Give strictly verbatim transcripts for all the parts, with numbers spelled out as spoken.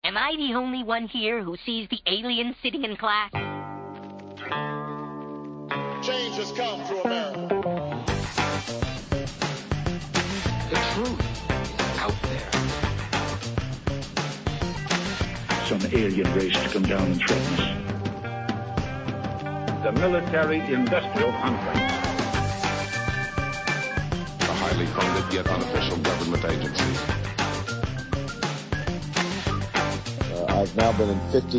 Am I the only one here who sees the aliens sitting in class? Change has come to America. The truth is out there. Some alien race to come down and threaten us. The military-industrial complex. A highly funded yet unofficial government agency. Uh, I've now been in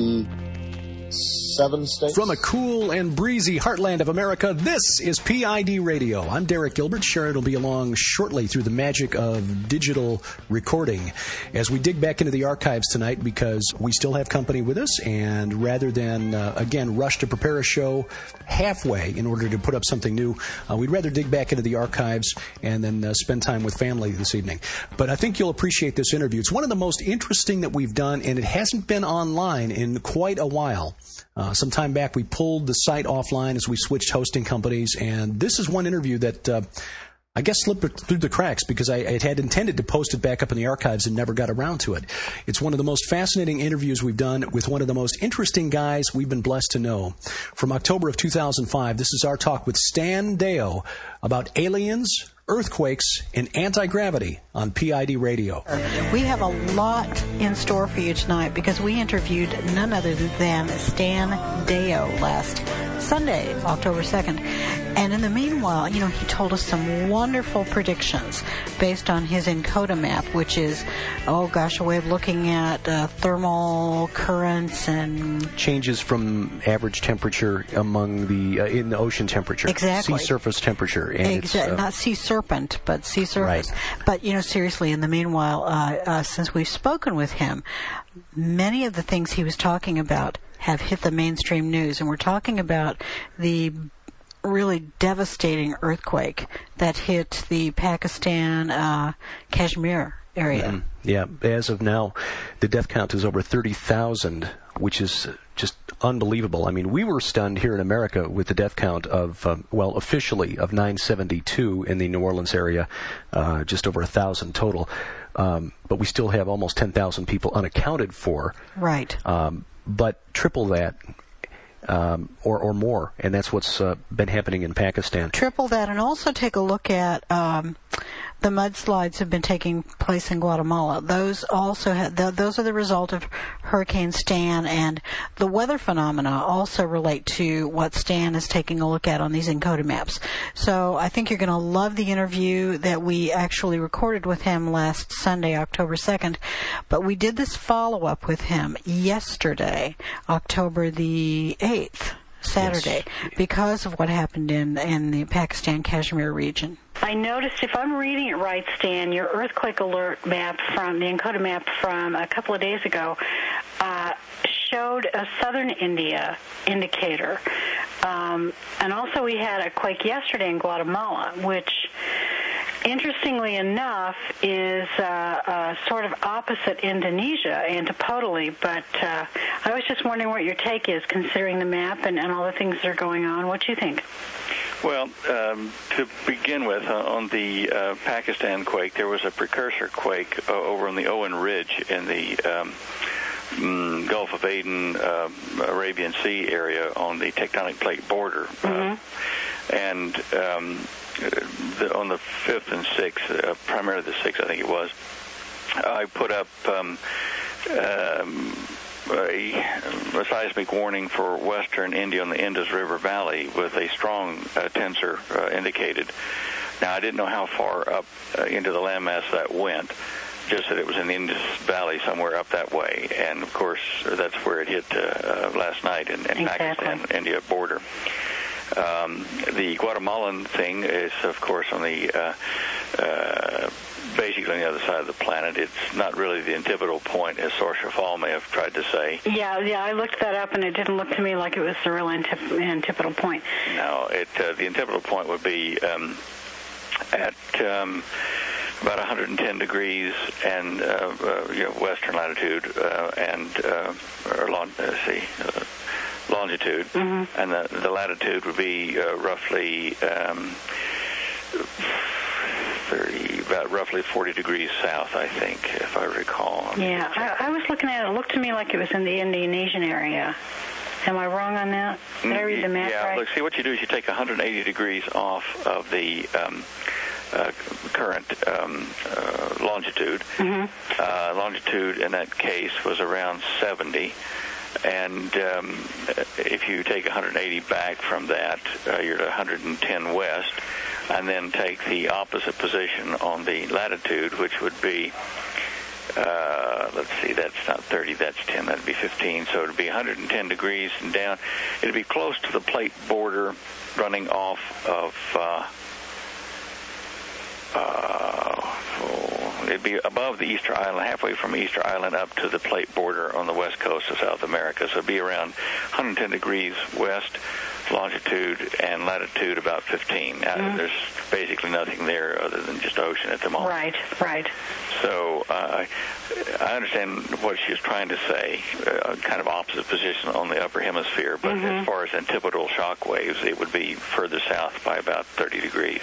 fifty-seven states. From a cool and breezy heartland of America, this is P I D Radio. I'm Derek Gilbert. Sharon will be along shortly through the magic of digital recording as we dig back into the archives tonight because we still have company with us, and rather than, uh, again, rush to prepare a show halfway in order to put up something new, uh, we'd rather dig back into the archives and then uh, spend time with family this evening. But I think you'll appreciate this interview. It's one of the most interesting that we've done, and it hasn't been online in quite a while. Uh, some time back, we pulled the site offline as we switched hosting companies, and this is one interview that uh, I guess slipped through the cracks because I, I had intended to post it back up in the archives and never got around to it. It's one of the most fascinating interviews we've done with one of the most interesting guys we've been blessed to know. From October of two thousand five, this is our talk with Stan Deyo about aliens, earthquakes, and anti-gravity on P I D Radio. We have a lot in store for you tonight because we interviewed none other than Stan Deyo last Sunday, October second. And in the meanwhile, you know, he told us some wonderful predictions based on his Encota map, which is, oh gosh, a way of looking at uh, thermal currents and changes from average temperature among the uh, in the ocean temperature, exactly, sea surface temperature, and exactly, uh, not sea serpent, but sea surface. Right. But you know, seriously, in the meanwhile, uh, uh, since we've spoken with him, many of the things he was talking about have hit the mainstream news, and we're talking about the really devastating earthquake that hit the Pakistan uh, Kashmir area. Mm-hmm. Yeah, as of now, the death count is over thirty thousand, which is just unbelievable. I mean, we were stunned here in America with the death count of, um, well, officially of nine seventy-two in the New Orleans area, uh, just over one thousand total. Um, but we still have almost ten thousand people unaccounted for. Right. Um, but triple that. Um, or, or more, and that's what's uh, been happening in Pakistan. Triple that, and also take a look at um, the mudslides have been taking place in Guatemala. Those also ha- th- those are the result of Hurricane Stan, and the weather phenomena also relate to what Stan is taking a look at on these Encota maps. So I think you're going to love the interview that we actually recorded with him last Sunday, October second, but we did this follow-up with him yesterday, October the eighth. Saturday, yes, because of what happened in in the Pakistan Kashmir region. I noticed, if I'm reading it right, Stan, your earthquake alert map from the Encota map from a couple of days ago uh, showed a southern India indicator. Um, and also we had a quake yesterday in Guatemala, which, interestingly enough, is uh, uh, sort of opposite Indonesia, antipodally, but uh, I was just wondering what your take is, considering the map and, and all the things that are going on. What do you think? Well, um, to begin with, uh, on the uh, Pakistan quake, there was a precursor quake uh, over on the Owen Ridge in the um, mm, Gulf of Aden, uh, Arabian Sea area on the tectonic plate border. Mm-hmm. Uh, and um, the, on the fifth and sixth, uh, primarily the sixth, I think it was, I put up um, um, a, a seismic warning for western India on the Indus River Valley with a strong uh, tensor uh, indicated. Now, I didn't know how far up uh, into the landmass that went, just that it was in the Indus Valley somewhere up that way. And, of course, that's where it hit uh, uh, last night in, in exactly. Pakistan-India border. Um, the Guatemalan thing is, of course, on the uh, uh, basically on the other side of the planet. It's not really the antipodal point, as Sorcia Fall may have tried to say. Yeah, yeah, I looked that up, and it didn't look to me like it was the real antip- antipodal point. No, it uh, the antipodal point would be um, at um, about one hundred ten degrees and uh, uh, you know, western latitude uh, and uh, or long, let's see. Uh, longitude, mm-hmm. and the, the latitude would be uh, roughly um, thirty, about roughly forty degrees south, I think, if I recall. Yeah, I, I was looking at it. It looked to me like it was in the Indonesian area. Am I wrong on that? Did I read the map yeah, right? Look, see, what you do is you take one hundred eighty degrees off of the um, uh, current um, uh, longitude. Mm-hmm. Uh, longitude in that case was around seventy. And um, if you take one hundred eighty back from that, uh, you're at one hundred ten west, and then take the opposite position on the latitude, which would be, uh, let's see, that's not thirty, that's ten, that'd be fifteen, so it'd be one hundred ten degrees and down. It'd be close to the plate border running off of, uh, uh, oh, it'd be above the Easter Island, halfway from Easter Island up to the plate border on the west coast of South America. So it'd be around one hundred ten degrees west longitude and latitude about fifteen. Now, mm-hmm. There's basically nothing there other than just ocean at the moment. Right, right. So uh, I understand what she was trying to say, uh, kind of opposite position on the upper hemisphere, but mm-hmm. as far as antipodal shock waves, it would be further south by about thirty degrees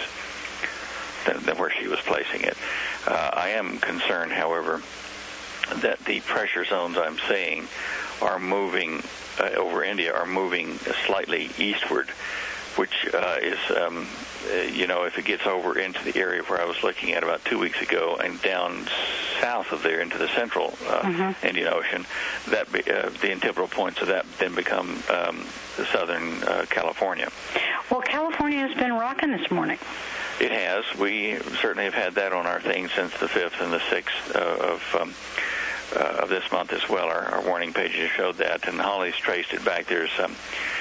than, than where she was placing it. Uh, I am concerned, however, that the pressure zones I'm seeing are moving uh, over India are moving slightly eastward, which uh, is, um, uh, you know, if it gets over into the area where I was looking at about two weeks ago and down south of there into the central uh, mm-hmm. Indian Ocean, that be, uh, the antipodal points of that then become um, southern uh, California. Well, California has been rocking this morning. It has. We certainly have had that on our thing since the fifth and the sixth uh, of um, uh, of this month as well. Our, our warning pages showed that, and Holly's traced it back. There's um,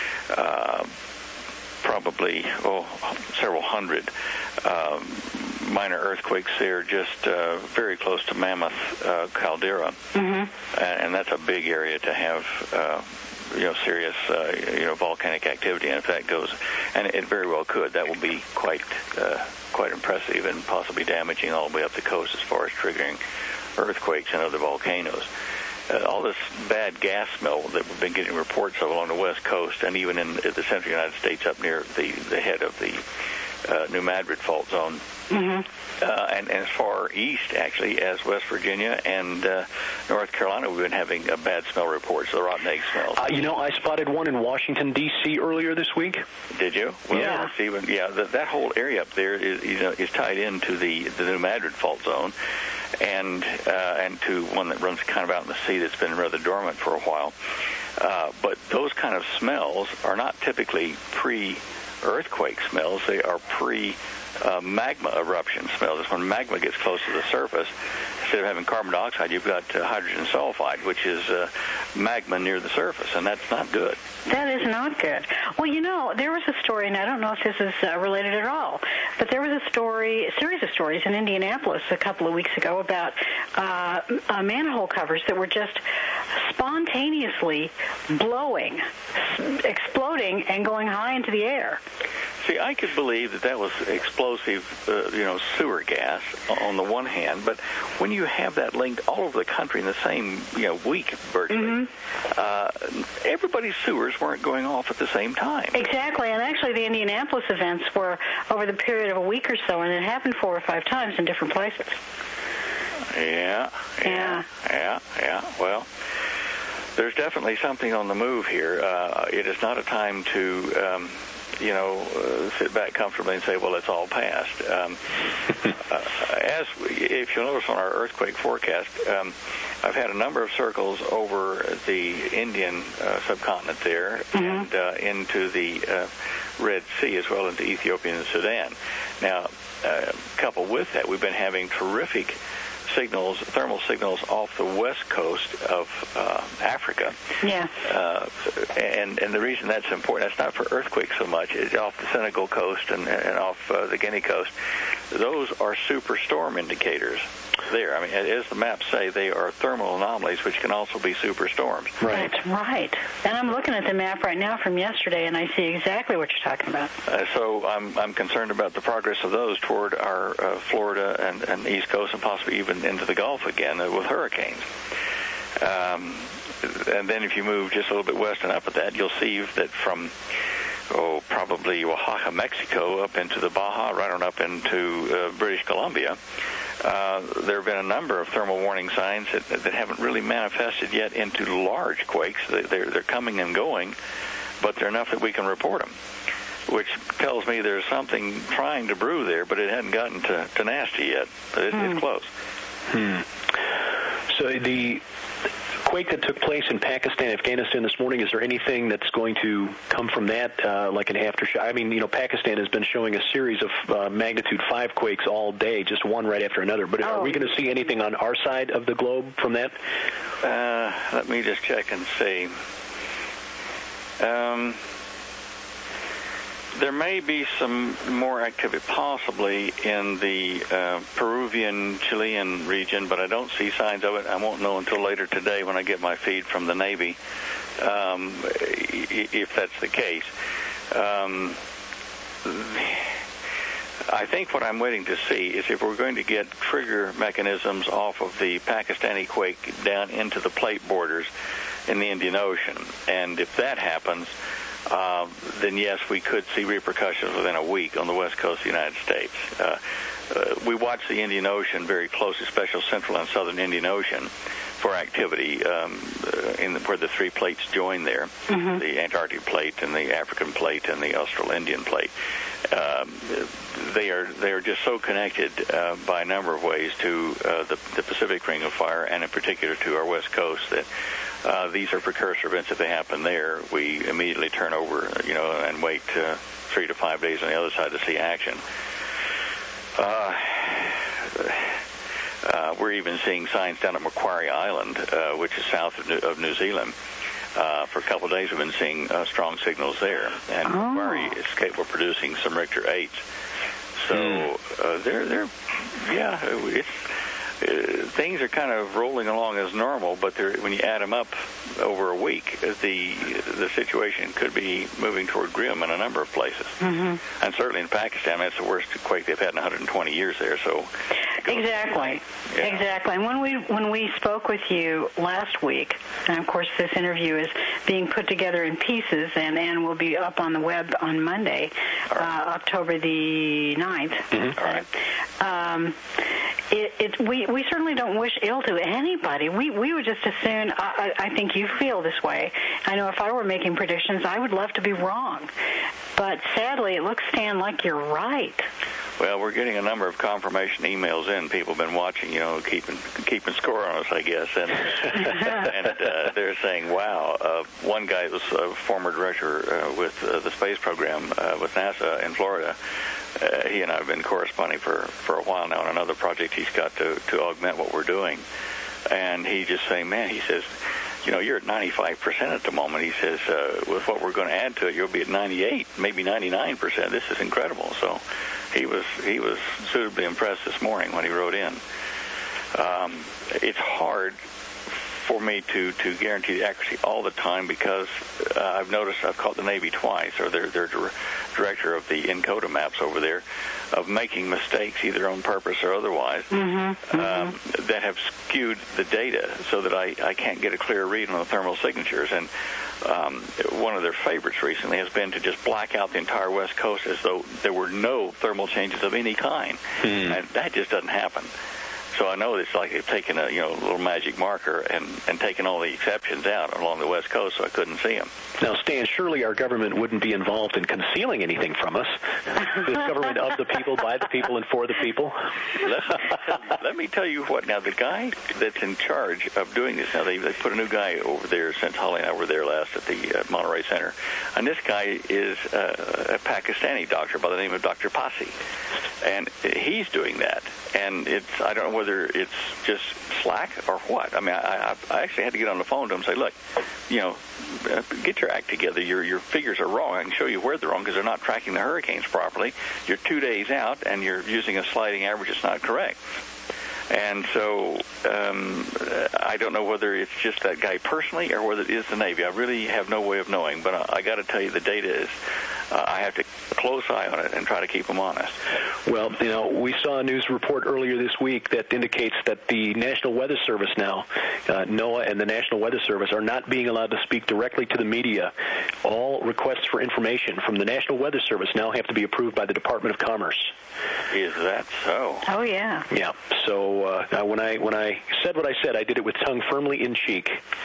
uh, probably oh, several hundred um, minor earthquakes there, just uh, very close to Mammoth uh, caldera, mm-hmm. and, and that's a big area to have. Uh, you know, serious, uh, you know, volcanic activity, and if that goes, and it very well could, that will be quite, uh, quite impressive and possibly damaging all the way up the coast as far as triggering earthquakes and other volcanoes. Uh, all this bad gas smell that we've been getting reports of along the west coast, and even in the central United States up near the, the head of the uh, New Madrid fault zone, mm-hmm. Uh, and, and as far east, actually, as West Virginia and uh, North Carolina, we've been having a bad smell reports, the rotten egg smells. Uh, you know, I spotted one in Washington, D C earlier this week. Did you? Well, yeah. Even, yeah, that, that whole area up there is, you know, is tied into the, the New Madrid fault zone, and uh, and to one that runs kind of out in the sea that's been rather dormant for a while. Uh, but those kind of smells are not typically pre-earthquake smells. They are pre- Uh, magma eruption smells. It's when magma gets close to the surface. Instead of having carbon dioxide, you've got uh, hydrogen sulfide, which is uh, magma near the surface, and that's not good. That is not good. Well, you know, there was a story, and I don't know if this is uh, related at all, but there was a story, a series of stories in Indianapolis a couple of weeks ago about uh, uh, manhole covers that were just spontaneously blowing, exploding, and going high into the air. See, I could believe that that was explosive, uh, you know, sewer gas on the one hand, but when you have that linked all over the country in the same, you know, week virtually, mm-hmm. uh, everybody's sewers weren't going off at the same time. Exactly, and actually the Indianapolis events were over the period of a week or so, and it happened four or five times in different places. Yeah, yeah, yeah, yeah. Well, there's definitely something on the move here. Uh, it is not a time to... Um, you know, uh, sit back comfortably and say, well, it's all past. Um, uh, as if you'll notice on our earthquake forecast, um, I've had a number of circles over the Indian uh, subcontinent there mm-hmm. and uh, into the uh, Red Sea as well into Ethiopia and Sudan. Now, uh, coupled with that, we've been having terrific signals, thermal signals off the west coast of uh, Africa. Yeah. Uh, and and the reason that's important, that's not for earthquakes so much, is off the Senegal coast and, and off uh, the Guinea coast. Those are superstorm indicators there. I mean, as the maps say, they are thermal anomalies, which can also be superstorms. Right. That's right. And I'm looking at the map right now from yesterday, and I see exactly what you're talking about. Uh, so I'm I'm concerned about the progress of those toward our uh, Florida and, and East Coast and possibly even into the Gulf again uh, with hurricanes. Um, and then if you move just a little bit west and up at that, you'll see that from oh, probably Oaxaca, Mexico, up into the Baja, right on up into uh, British Columbia. Uh, there have been a number of thermal warning signs that, that haven't really manifested yet into large quakes. They're, they're coming and going, but they're enough that we can report them, which tells me there's something trying to brew there, but it hadn't gotten to, to nasty yet. But it, hmm. it's close. Hmm. So the quake that took place in Pakistan, Afghanistan this morning, is there anything that's going to come from that, uh, like an aftershock? I mean, you know, Pakistan has been showing a series of uh, magnitude five quakes all day, just one right after another. But oh. are we going to see anything on our side of the globe from that? Uh, let me just check and see. Um, there may be some more activity possibly in the uh, Peruvian, Chilean region, but I don't see signs of it. I won't know until later today when I get my feed from the Navy, um, if that's the case. Um, I think what I'm waiting to see is if we're going to get trigger mechanisms off of the Pakistani quake down into the plate borders in the Indian Ocean. And if that happens, uh, then yes, we could see repercussions within a week on the west coast of the United States. Uh, uh, we watch the Indian Ocean very closely, especially central and southern Indian Ocean, for activity um, in the, where the three plates join there, mm-hmm. the Antarctic plate and the African plate and the Austral-Indian plate. Um, they are they are just so connected uh, by a number of ways to uh, the, the Pacific Ring of Fire, and in particular to our west coast, that uh, these are precursor events. If they happen there, we immediately turn over, you know, and wait uh, three to five days on the other side to see action. Uh, uh, we're even seeing signs down at Macquarie Island, uh, which is south of New, of New Zealand. Uh, for a couple of days, we've been seeing uh, strong signals there, and oh. Macquarie is capable of producing some Richter eights. So mm. uh, they're they're yeah, it's uh, things are kind of rolling along as normal, but when you add them up over a week, the the situation could be moving toward grim in a number of places, mm-hmm. and certainly in Pakistan, that's the worst quake they've had in one hundred twenty years there. So exactly, yeah. exactly. And when we when we spoke with you last week, and of course this interview is being put together in pieces, and and will be up on the web on Monday, right. uh, October the ninth. Mm-hmm. All right. Um, it, it we we certainly don't wish ill to anybody. We we would just as soon. I, I think you feel this way. I know if I were making predictions, I would love to be wrong, but sadly, it looks, Stan, like you're right. Well, we're getting a number of confirmation emails in. People have been watching, you know, keeping keeping score on us, I guess, and and uh, they're saying, "Wow." Uh, one guy was a former director uh, with uh, the space program uh, with NASA in Florida. Uh, he and I have been corresponding for, for a while now on another project he's got to, to augment what we're doing. And he just saying, man, he says, you know, you're at ninety-five percent at the moment. He says, uh, with what we're going to add to it, you'll be at ninety-eight, maybe ninety-nine percent. This is incredible. So he was he was suitably impressed this morning when he wrote in. Um, it's hard for me to, to guarantee the accuracy all the time because uh, I've noticed, I've called the Navy twice, or their, their director of the ENCODA maps over there, of making mistakes, either on purpose or otherwise, mm-hmm, um, mm-hmm. that have skewed the data so that I, I can't get a clear read on the thermal signatures. And um, one of their favorites recently has been to just black out the entire West Coast as though there were no thermal changes of any kind. Mm. And that just doesn't happen. So I know it's like they've taken a you know little magic marker and, and taken all the exceptions out along the West Coast, so I couldn't see them. Now, Stan, surely our government wouldn't be involved in concealing anything from us. This government of the people, by the people, and for the people. Let, let me tell you what. Now, the guy that's in charge of doing this, now they they put a new guy over there since Holly and I were there last at the uh, Monterey Center, and this guy is uh, a Pakistani doctor by the name of Doctor Pasi, and he's doing that. And it's I don't know whether it's just slack or what. I mean, I, I actually had to get on the phone to him and say, look, you know, get your act together. Your your figures are wrong. I can show you where they're wrong because they're not tracking the hurricanes properly. You're two days out, and you're using a sliding average that's not correct. And so um, I don't know whether it's just that guy personally or whether it is the Navy. I really have no way of knowing. But I, I got to tell you, the data is uh, I have to keep a close eye on it and try to keep them honest. Well, you know, we saw a news report earlier this week that indicates that the National Weather Service now, uh, NOAA and the National Weather Service, are not being allowed to speak directly to the media. All requests for information from the National Weather Service now have to be approved by the Department of Commerce. Is that so? Oh, yeah. Yeah. So uh, when I when I said what I said, I did it with tongue firmly in cheek.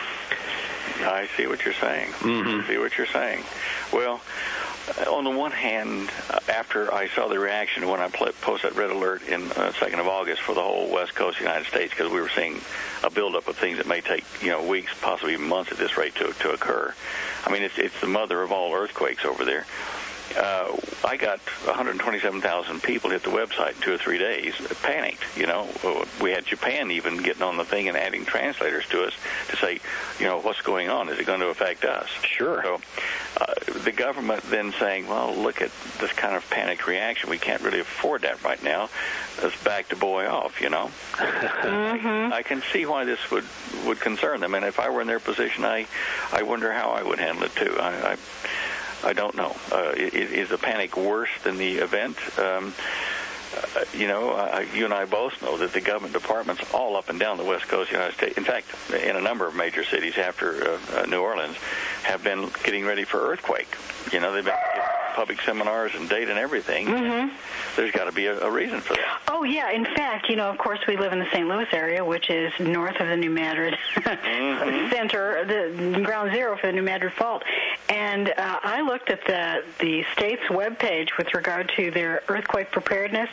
I see what you're saying. Mm-hmm. I see what you're saying. Well, on the one hand, after I saw the reaction when I posted that red alert in uh, second of August for the whole west coast of the United States, because we were seeing a buildup of things that may take, you know, weeks, possibly even months at this rate to to occur. I mean, it's it's the mother of all earthquakes over there. Uh, I got one hundred twenty-seven thousand people hit the website in two or three days, panicked. You know, we had Japan even getting on the thing and adding translators to us to say, you know, what's going on? Is it going to affect us? Sure. So uh, the government then saying, well, look at this kind of panic reaction. We can't really afford that right now. Let's back the boy off, you know. Mm-hmm. I can see why this would, would concern them. And if I were in their position, I, I wonder how I would handle it, too. I, I I don't know. Uh, is, is the panic worse than the event? Um, uh, you know, uh, you and I both know that the government departments all up and down the west coast of the United States, in fact, in a number of major cities after uh, uh, New Orleans, have been getting ready for earthquake. You know, they've been getting public seminars and data and everything. Mm-hmm. There's got to be a, a reason for that. Oh, yeah. In fact, you know, of course, we live in the Saint Louis area, which is north of the New Madrid mm-hmm. center, the ground zero for the New Madrid fault. And uh, I looked at the the state's webpage with regard to their earthquake preparedness.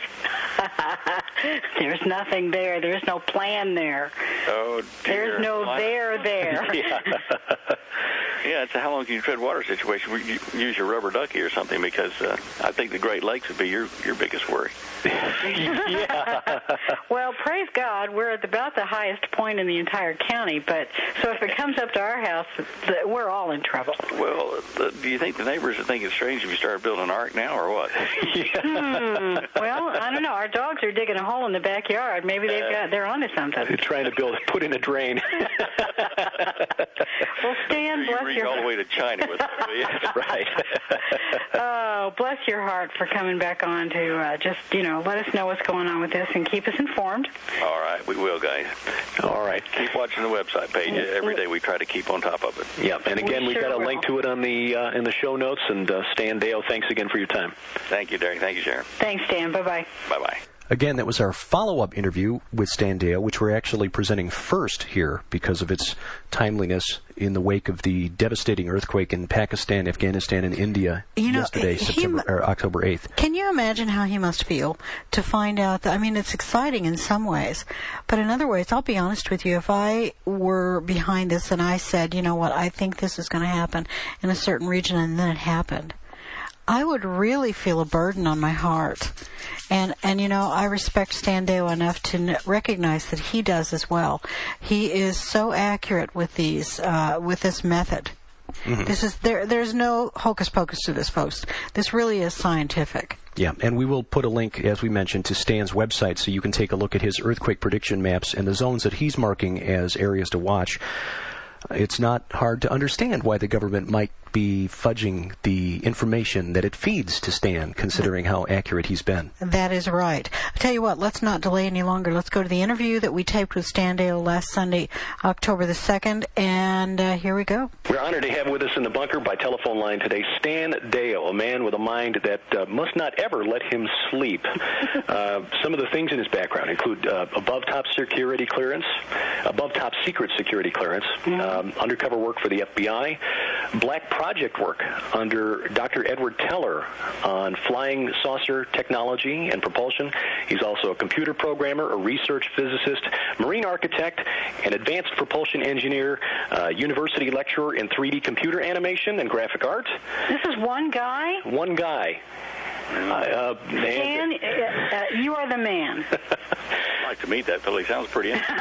There's nothing there. There's no plan there. Oh, dear. There's no What? there there. Yeah. Yeah, it's a how long can you tread water situation. You use your rubber ducky or something, because uh, I think the Great Lakes would be your, your biggest worry. Yeah. Well, praise God, we're at about the highest point in the entire county, but so if it comes up to our house, we're all in trouble. Well, uh, do you think the neighbors would think it's strange if you started building an ark now, or what? Yeah. Hmm. Well, I don't know. Our dogs are digging a hole in the backyard. Maybe they've got they're onto something. They're trying to build, put in a drain. Well, Stan, bless you your all the way to China with it. Right. Oh, bless your heart for coming back on to uh, just, you know, let us know what's going on with this and keep us informed. All right, we will, guys. All right. Keep watching the website page. Every day we try to keep on top of it. Yeah, and again, We we've sure got a will. link to it on the uh, in the show notes. And uh, Stan Dale, thanks again for your time. Thank you, Derek. Thank you, Sharon. Thanks, Stan. Bye-bye. Bye-bye. Again, that was our follow-up interview with Stan Dale, which we're actually presenting first here because of its timeliness in the wake of the devastating earthquake in Pakistan, Afghanistan, and India You know, yesterday, he- September or October eighth. Can you imagine how he must feel to find out that, I mean, it's exciting in some ways, but in other ways, I'll be honest with you, if I were behind this and I said, you know what, I think this is going to happen in a certain region, and then it happened, I would really feel a burden on my heart. And, and you know, I respect Stan Dale enough to n- recognize that he does as well. He is so accurate with these, uh, with this method. Mm-hmm. This is, there, there's no hocus pocus to this, folks. This really is scientific. Yeah, and we will put a link, as we mentioned, to Stan's website so you can take a look at his earthquake prediction maps and the zones that he's marking as areas to watch. It's not hard to understand why the government might be fudging the information that it feeds to Stan, considering how accurate he's been. That is right. I tell you what, let's not delay any longer. Let's go to the interview that we taped with Stan Dale last Sunday, October the second, and uh, here we go. We're honored to have with us in the bunker by telephone line today Stan Dale, a man with a mind that uh, must not ever let him sleep. uh, some of the things in his background include uh, above-top security clearance, above-top secret security clearance, mm-hmm. um, undercover work for the F B I, black project work under Doctor Edward Teller on flying saucer technology and propulsion. He's also a computer programmer, a research physicist, marine architect, an advanced propulsion engineer, uh, university lecturer in three D computer animation and graphic art. This is one guy? One guy. Uh, Stan, uh, uh, you are the man. I'd like to meet that fellow. He sounds pretty interesting.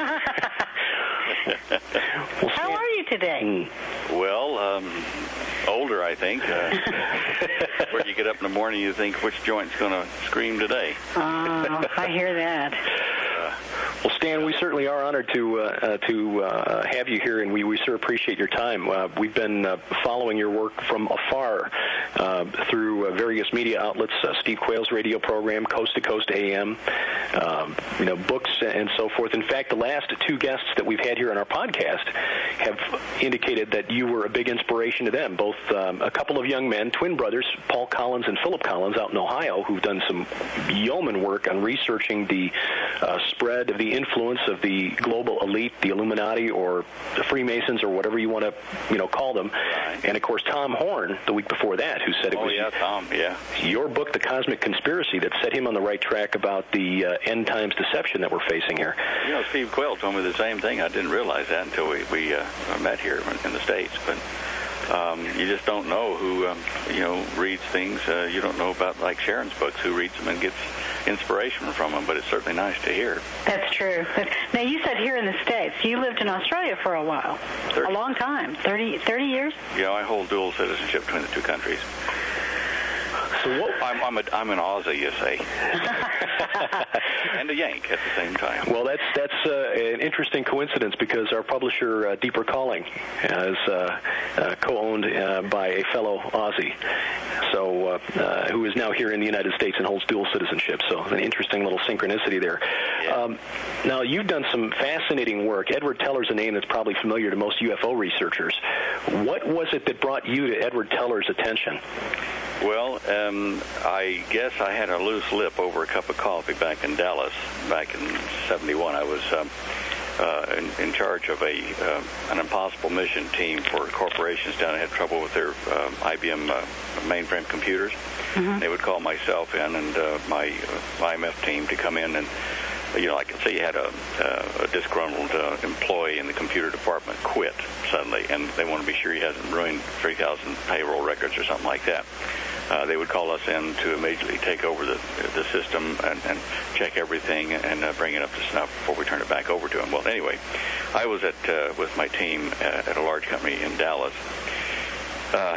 How are you today? Well, um, older, I think. Uh, where you get up in the morning, you think, which joint's going to scream today? Oh, I hear that. Uh, Well, Stan, we certainly are honored to uh, uh, to uh, have you here, and we, we sure appreciate your time. Uh, we've been uh, following your work from afar uh, through uh, various media outlets, uh, Steve Quayle's radio program, Coast to Coast A M, um, you know, books and so forth. In fact, the last two guests that we've had here on our podcast have indicated that you were a big inspiration to them, both um, a couple of young men, twin brothers, Paul Collins and Philip Collins, out in Ohio, who've done some yeoman work on researching the uh, spread of the influence of the global elite, the Illuminati, or the Freemasons, or whatever you want to, you know, call them. And, of course, Tom Horn, the week before that, who said it oh, was yeah, Tom, yeah. your book, The Cosmic Conspiracy, that set him on the right track about the uh, end times deception that we're facing here. You know, Steve Quayle told me the same thing. I didn't realize that until we, we uh, met here in the States. But um, you just don't know who, um, you know, reads things. Uh, you don't know about, like Sharon's books, who reads them and gets inspiration from them, but it's certainly nice to hear. That's true. But now, you said here in the States. You lived in Australia for a while. thirty. A long time. thirty, thirty years? Yeah, I hold dual citizenship between the two countries. So what, I'm, I'm, a, I'm an Aussie, you say, and a Yank at the same time. Well, that's that's uh, an interesting coincidence, because our publisher, uh, Deeper Calling, is uh, uh, co-owned uh, by a fellow Aussie, so uh, uh, who is now here in the United States and holds dual citizenship. So an interesting little synchronicity there. Yeah. Um, now, you've done some fascinating work. Edward Teller's a name that's probably familiar to most U F O researchers. What was it that brought you to Edward Teller's attention? Well, um, I guess I had a loose lip over a cup of coffee back in Dallas back in seventy-one. I was um, uh, in, in charge of a uh, an impossible mission team for corporations down. I had trouble with their uh, I B M uh, mainframe computers. Mm-hmm. They would call myself in and uh, my uh, I M F team to come in and, you know, I can say you had a, uh, a disgruntled uh, employee in the computer department quit suddenly, and they want to be sure he hasn't ruined three thousand payroll records or something like that. Uh, they would call us in to immediately take over the the system and, and check everything and uh, bring it up to snuff before we turn it back over to them. Well, anyway, I was at uh, with my team at, at a large company in Dallas. Uh,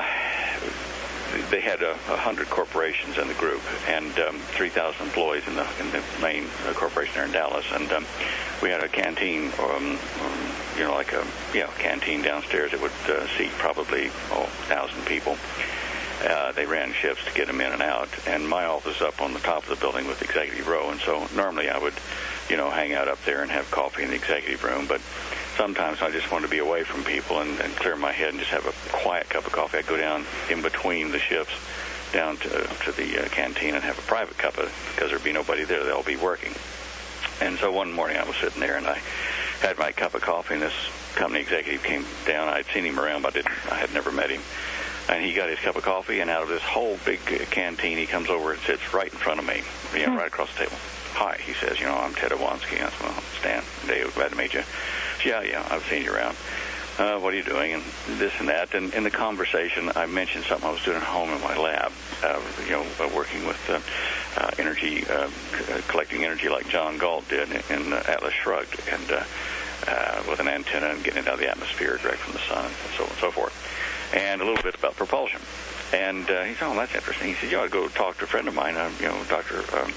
They had a uh, hundred corporations in the group and um, three thousand employees in the in the main uh, corporation there in Dallas, and um, we had a canteen, um, um, you know, like a yeah canteen downstairs. It would uh, seat probably oh, thousand people. Uh, they ran shifts to get them in and out, and my office up on the top of the building with the executive row. And so normally I would, you know, hang out up there and have coffee in the executive room, but sometimes I just wanted to be away from people and, and clear my head and just have a quiet cup of coffee. I'd go down in between the shifts down to, to the uh, canteen and have a private cup of, because there'd be nobody there. They'll be working. And so one morning I was sitting there and I had my cup of coffee, and this company executive came down. I'd seen him around, but I, didn't, I had never met him. And he got his cup of coffee, and out of this whole big uh, canteen, he comes over and sits right in front of me, you know, mm-hmm. right across the table. Hi, he says, you know, I'm Ted Iwansky. I said, well, Stan, Dave, glad to meet you. Yeah, yeah, I've seen you around. Uh, what are you doing? And this and that. And in the conversation, I mentioned something I was doing at home in my lab, uh, you know, uh, working with uh, uh, energy, uh, c- collecting energy like John Galt did in, in uh, Atlas Shrugged, and uh, uh, with an antenna and getting it out of the atmosphere direct from the sun, and so on and so forth. And a little bit about propulsion. And uh, he said, oh, that's interesting. He said, you ought to go talk to a friend of mine, uh, you know, Doctor Um,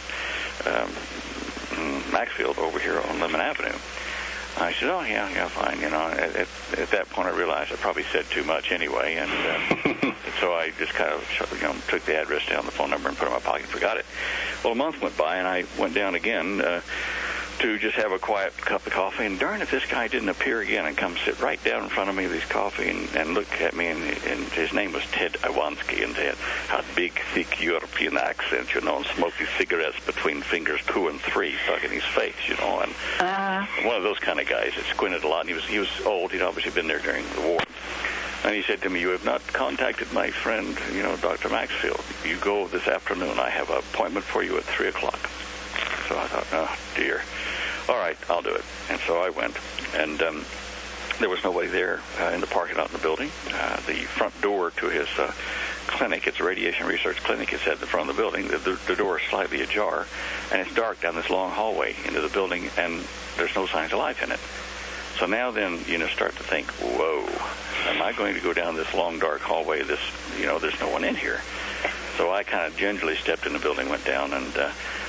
um, Maxfield over here on Lemon Avenue. I said, oh, yeah, yeah, fine. You know, at, at, at that point I realized I probably said too much anyway, and uh, so I just kind of, you know, took the address down, the phone number, and put it in my pocket and forgot it. Well, a month went by, and I went down again uh, to just have a quiet cup of coffee, and darn if this guy didn't appear again and come sit right down in front of me with his coffee and, and look at me, and, and his name was Ted Iwansky, and he had a big, thick European accent, you know, and smoking cigarettes between fingers two and three stuck in his face, you know, and uh-huh. one of those kind of guys that squinted a lot, and he was, he was old. He'd obviously been there during the war. And he said to me, you have not contacted my friend, you know, Doctor Maxfield. You go this afternoon. I have an appointment for you at three o'clock. So I thought, oh, dear. All right, I'll do it. And so I went, and um, there was nobody there uh, in the parking lot in the building. Uh, the front door to his uh, clinic, it's a radiation research clinic, it's at the front of the building. The, the, the door is slightly ajar, and it's dark down this long hallway into the building, and there's no signs of life in it. So now then, you know, start to think, whoa, am I going to go down this long, dark hallway? This, you know, there's no one in here. So I kind of gingerly stepped in the building, went down, and uh,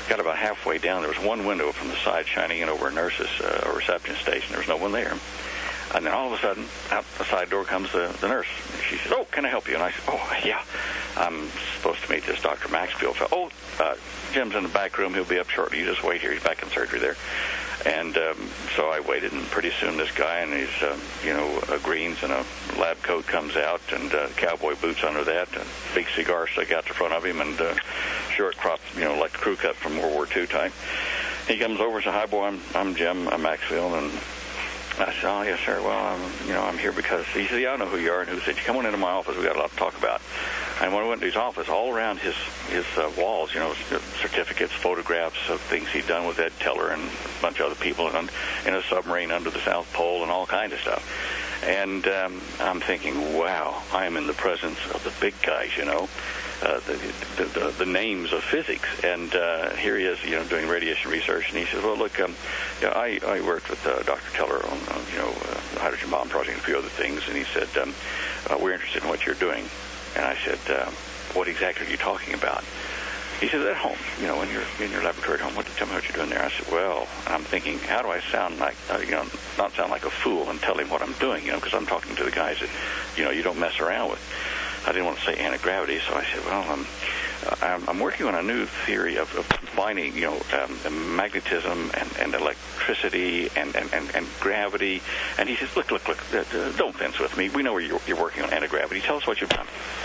got about halfway down. There was one window from the side shining in over a nurse's uh, reception station. There was no one there. And then all of a sudden, out the side door comes the, the nurse. She says, "Oh, can I help you?" And I said, "Oh, yeah. I'm supposed to meet this Doctor Maxfield. Oh, uh, Jim's in the back room. He'll be up shortly. You just wait here. He's back in surgery there." And um, so I waited, and pretty soon this guy in his, uh, you know, uh, greens and a lab coat comes out, and uh, cowboy boots under that, and big cigar stuck out the front of him, and uh, short cropped, you know, like the crew cut from World War Two type. He comes over and says, "Hi, boy, I'm, I'm Jim I'm Maxfield," and I said, "Oh, yes, sir. Well, I'm, you know, I'm here because..." He said, "Yeah, I know who you are." And who said, "You come on into my office. We got a lot to talk about." And when I went to his office, all around his his uh, walls, you know, certificates, photographs of things he'd done with Ed Teller and a bunch of other people in, in a submarine under the South Pole and all kinds of stuff. And um, I'm thinking, wow, I am in the presence of the big guys, you know, uh, the, the, the the names of physics. And uh, here he is, you know, doing radiation research. And he says, "Well, look, um, you know, I, I worked with uh, Doctor Teller on, uh, you know, uh, the hydrogen bomb project and a few other things." And he said, um, uh, "We're interested in what you're doing." And I said, uh, "What exactly are you talking about?" He said, "At home, you know, in your in your laboratory at home. What, tell me what you're doing there." I said, "Well," I'm thinking, how do I sound like, uh, you know, not sound like a fool and tell him what I'm doing, you know, because I'm talking to the guys that, you know, you don't mess around with. I didn't want to say anti-gravity, so I said, "Well, um, I'm, I'm working on a new theory of, of combining, you know, um, magnetism and, and electricity and, and, and, and gravity." And he says, "Look, look, look, uh, uh, don't fence with me. We know you're, you're working on anti-gravity. Tell us what you've done."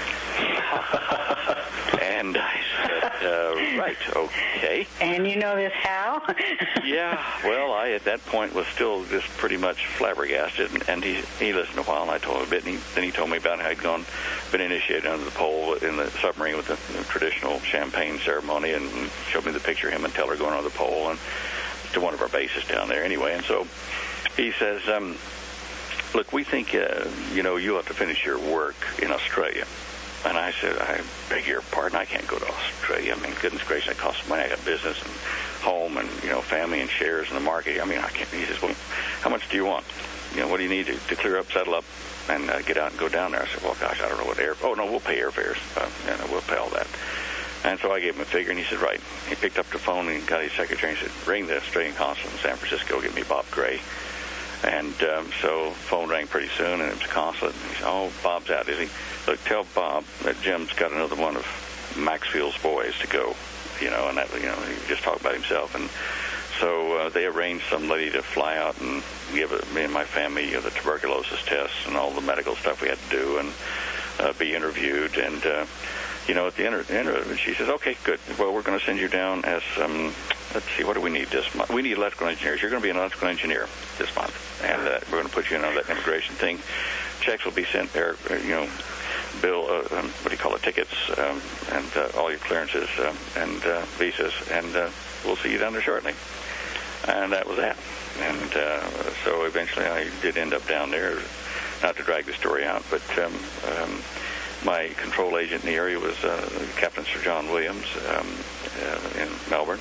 And I said, uh, "Right, okay." "And you know this how?" Yeah, well, I at that point was still just pretty much flabbergasted, and, and he he listened a while, and I told him a bit, and he, then he told me about how he'd gone, been initiated under the pole in the submarine with the, the traditional champagne ceremony, and showed me the picture of him and Teller going under the pole and to one of our bases down there anyway. And so he says, um, "Look, we think, uh, you know, you have to finish your work in Australia." And I said, "I beg your pardon, I can't go to Australia. I mean, goodness gracious, that costs money. I got business and home and, you know, family and shares in the market. I mean, I can't." He says, "Well, how much do you want? You know, what do you need to, to clear up, settle up, and uh, get out and go down there?" I said, "Well, gosh, I don't know what air... Oh, no, we'll pay airfares. Uh, you know, we'll pay all that." And so I gave him a figure, and he said, "Right." He picked up the phone and got his secretary and said, "Ring the Australian consulate in San Francisco, get me Bob Gray." And um, so phone rang pretty soon, and it was the consulate. And he said, "Oh, Bob's out, is he? Look, tell Bob that Jim's got another one of Maxfield's boys to go." You know, and that, you know, he just talked about himself. And so uh, they arranged some lady to fly out and give it, me and my family, you know, the tuberculosis tests and all the medical stuff we had to do, and uh, be interviewed. And uh, you know, at the end of it, she says, "Okay, good. Well, we're going to send you down as um, let's see, what do we need this month? We need electrical engineers. You're going to be an electrical engineer this month, and uh, we're going to put you in on that immigration thing. Checks will be sent there, uh, you know, bill, uh, um, what do you call it, tickets, um, and uh, all your clearances um, and uh, visas, and uh, we'll see you down there shortly." And that was that. And uh, so eventually I did end up down there, not to drag the story out, but um, um, my control agent in the area was uh, Captain Sir John Williams um, uh, in Melbourne.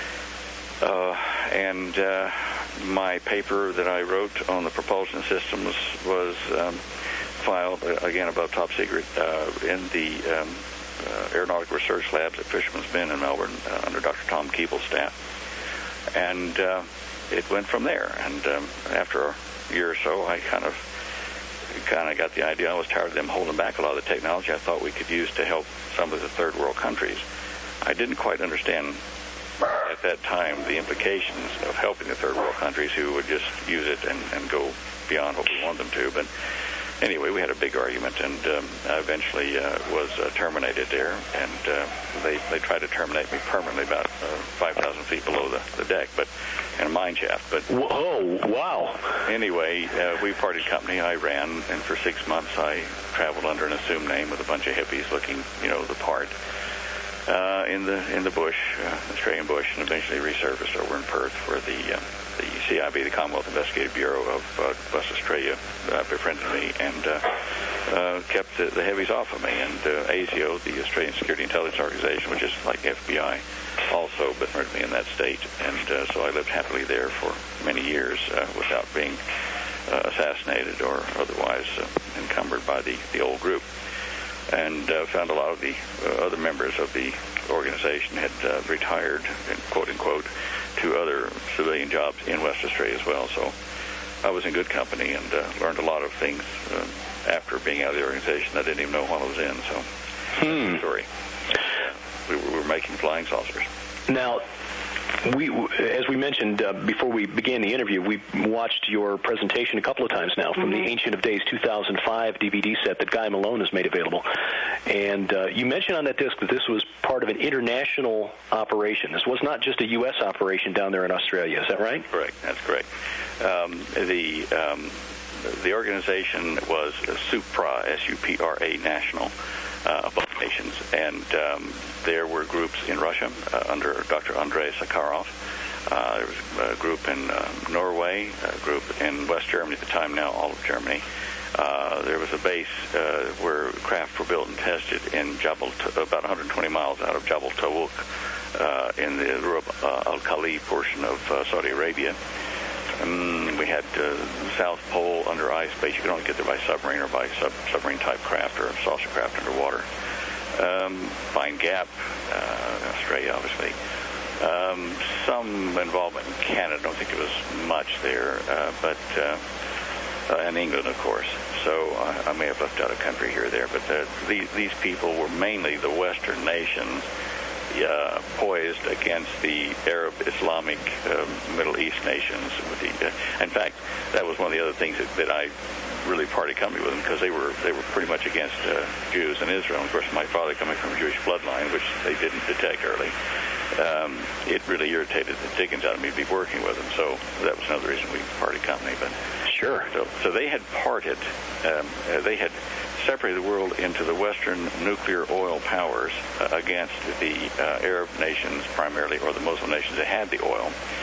Uh, and uh, my paper that I wrote on the propulsion system was, was um, filed, uh, again, above top secret, uh, in the um, uh, Aeronautical Research Labs at Fisherman's Bend in Melbourne uh, under Doctor Tom Keeble's staff. And uh, it went from there. And um, after a year or so, I kind of kind of got the idea. I was tired of them holding back a lot of the technology I thought we could use to help some of the third world countries. I didn't quite understand at that time the implications of helping the third world countries who would just use it and, and go beyond what we want them to. But anyway, we had a big argument, and um, I eventually uh, was uh, terminated there, and uh, they, they tried to terminate me permanently about uh, five thousand feet below the, the deck, but in a mine shaft. But oh, wow. Anyway, uh, we parted company. I ran, and for six months I traveled under an assumed name with a bunch of hippies looking, you know, the part. Uh, in the in the bush, uh, Australian bush, and eventually resurfaced over in Perth, where the uh, the C I B, the Commonwealth Investigative Bureau of uh, West Australia, uh, befriended me and uh, uh, kept the, the heavies off of me. And uh, A S I O, the Australian Security Intelligence Organization, which is like F B I, also befriended me in that state. And uh, so I lived happily there for many years uh, without being uh, assassinated or otherwise uh, encumbered by the, the old group. And uh, found a lot of the uh, other members of the organization had uh, retired, quote unquote, to other civilian jobs in West Australia as well. So I was in good company and uh, learned a lot of things uh, after being out of the organization I didn't even know while I was in. So hmm. that's the story. We were, we were making flying saucers. Now, we, as we mentioned uh, before we began the interview, we watched your presentation a couple of times now from mm-hmm. the Ancient of Days two thousand five D V D set that Guy Malone has made available. And uh, you mentioned on that disc that this was part of an international operation. This was not just a U S operation down there in Australia. Is that right? Correct. That's correct. Um, the um, the organization was SUPRA, S U P R A, national. Uh, both nations, and um, there were groups in Russia uh, under Doctor Andrei Sakharov. Uh, there was a group in uh, Norway, a group in West Germany at the time, now all of Germany. Uh, there was a base uh, where craft were built and tested in Jabal, about one hundred twenty miles out of Jabal Tawuk uh, in the Rub uh, al-Khali portion of uh, Saudi Arabia. Um, we had uh, South Pole under ice base. You could only get there by submarine or by sub- submarine-type craft or saucer craft underwater. Um, Pine Gap, uh, Australia, obviously. Um, some involvement in Canada. I don't think there was much there, uh, but uh, uh, and England, of course. So uh, I may have left out a country here or there, but the, these, these people were mainly the Western nations Uh, poised against the Arab Islamic uh, Middle East nations. With the, uh, in fact, that was one of the other things that, that I really parted company with them, because they were they were pretty much against uh, Jews in Israel. And of course, my father coming from a Jewish bloodline, which they didn't detect early, um, it really irritated the dickens out of me to be working with them. So that was another reason we parted company. But sure. So, so they had parted. Um, uh, they had. separated the world into the Western nuclear oil powers uh, against the uh, Arab nations primarily, or the Muslim nations that had the oil.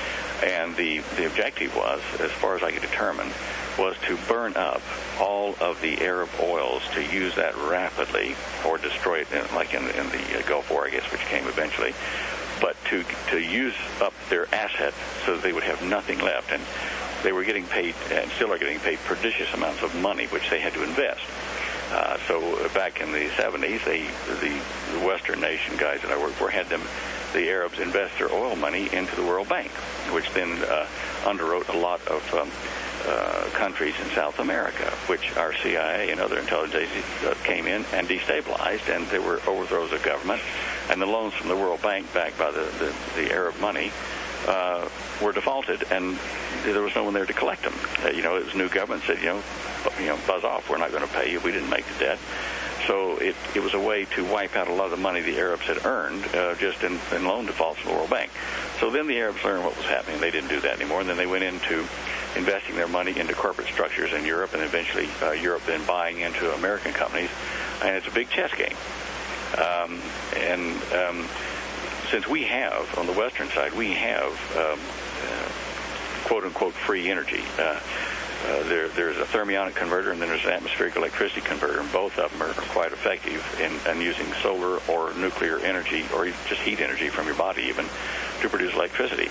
And the, the objective was, as far as I could determine, was to burn up all of the Arab oils, to use that rapidly or destroy it, in, like in, in the uh, Gulf War, I guess, which came eventually, but to, to use up their asset so that they would have nothing left. And they were getting paid, and still are getting paid, prodigious amounts of money, which they had to invest. Uh, so back in the seventies, they, the, the Western nation guys that I worked for had them, the Arabs, invest their oil money into the World Bank, which then uh, underwrote a lot of um, uh, countries in South America, which our C I A and other intelligence agencies uh, came in and destabilized, and there were overthrows of government, and the loans from the World Bank backed by the, the, the Arab money uh, were defaulted, and there was no one there to collect them. Uh, you know, it was new government said, you know, you know, buzz off. We're not going to pay you. We didn't make the debt. So it, it was a way to wipe out a lot of the money the Arabs had earned uh, just in, in loan defaults from the World Bank. So then the Arabs learned what was happening. They didn't do that anymore, and then they went into investing their money into corporate structures in Europe, and eventually uh, Europe then buying into American companies. And it's a big chess game. Um, and um, since we have, on the Western side, we have um, uh, quote-unquote free energy. Uh, Uh, there, there's a thermionic converter, and then there's an atmospheric electricity converter, and both of them are, are quite effective in, in using solar or nuclear energy, or just heat energy from your body even, to produce electricity.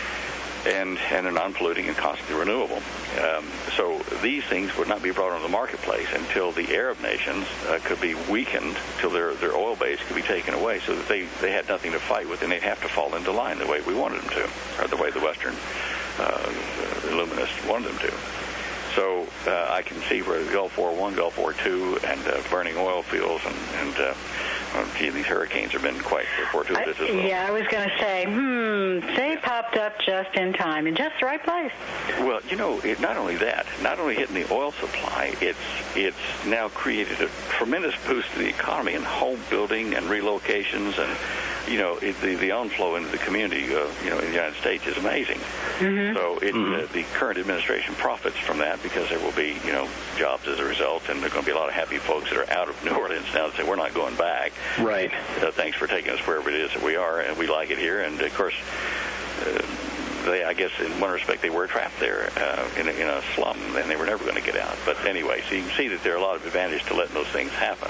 And, and they're non-polluting and constantly renewable. Um, so these things would not be brought onto the marketplace until the Arab nations uh, could be weakened, till their, their oil base could be taken away, so that they, they had nothing to fight with, and they'd have to fall into line the way we wanted them to, or the way the Western uh, illuminists wanted them to. So uh, I can see where the Gulf War One, Gulf War Two, and uh, burning oil fields, and, and uh, well, gee, these hurricanes have been quite fortuitous as well. Yeah, I was going to say, hmm, they popped up just in time, in just the right place. Well, you know, it, not only that, not only hitting the oil supply, it's it's now created a tremendous boost to the economy and home building and relocations, and you know, it, the the inflow into the community, uh, you know, in the United States is amazing. Mm-hmm. So it, mm-hmm. uh, the current administration profits from that, because there will be, you know, jobs as a result, and there are going to be a lot of happy folks that are out of New Orleans now that say, we're not going back. Right. Uh, thanks for taking us wherever it is that we are, and we like it here. And, of course, uh, they, I guess, in one respect, they were trapped there uh, in, a, in a slum, and they were never going to get out. But anyway, so you can see that there are a lot of advantages to letting those things happen.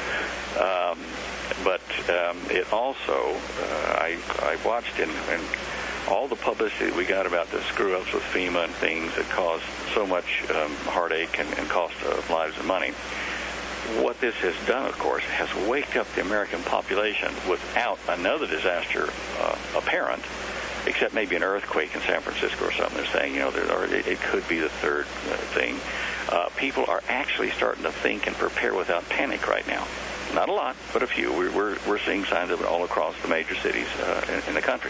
Um, but um, it also, uh, I, I watched in, in all the publicity that we got about the screw-ups with FEMA and things that caused so much um, heartache and, and cost of lives and money. what this has done, of course, has waked up the American population without another disaster uh, apparent, except maybe an earthquake in San Francisco or something. They're saying, you know, there, or it, it could be the third uh, thing. Uh, people are actually starting to think and prepare without panic right now. Not a lot, but a few. We're, we're, we're seeing signs of it all across the major cities uh, in, in the country.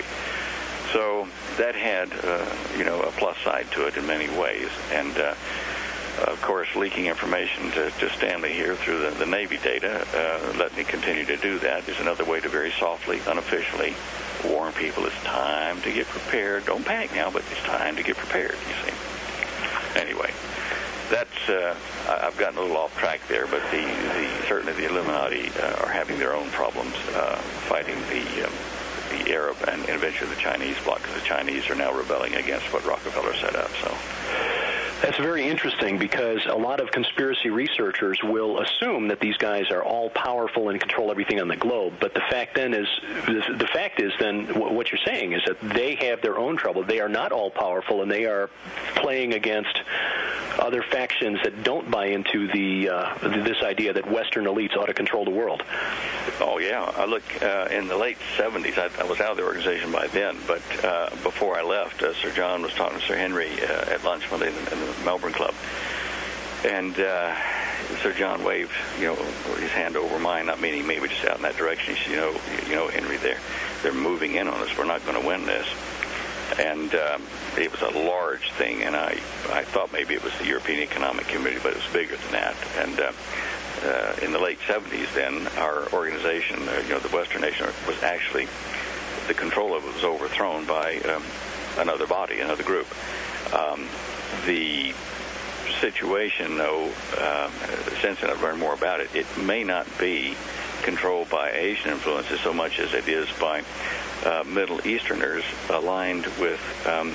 So that had, uh, you know, a plus side to it in many ways. And, uh, of course, leaking information to, to Stanley here through the, the Navy data, uh, let me continue to do that, is another way to very softly, unofficially warn people it's time to get prepared. Don't panic now, but it's time to get prepared, you see. Anyway. That's, uh, I've gotten a little off track there, but the, the certainly the Illuminati uh, are having their own problems uh, fighting the um, the Arab and eventually the Chinese bloc, because the Chinese are now rebelling against what Rockefeller set up. So that's very interesting, because a lot of conspiracy researchers will assume that these guys are all powerful and control everything on the globe. But the fact then is, the fact is then what you're saying is that they have their own trouble. They are not all powerful, and they are playing against other factions that don't buy into the uh, this idea that Western elites ought to control the world. Oh yeah, I look uh, in the late seventies. I, I was out of the organization by then, but uh, before I left, uh, Sir John was talking to Sir Henry uh, at lunch one day in the, in the Melbourne Club, and uh, Sir John waved, you know, his hand over mine, not meaning me, but just out in that direction. He said, "You know, you know, Henry, they're they're moving in on us. We're not going to win this." And um, it was a large thing, and I, I thought maybe it was the European Economic Community, but it was bigger than that. And uh, uh, in the late seventies, then, our organization, uh, you know, the Western Nation, was actually, the control of it was overthrown by um, another body, another group. Um, the situation, though, uh, since I've learned more about it, it may not be controlled by Asian influences so much as it is by uh, Middle Easterners aligned with, um,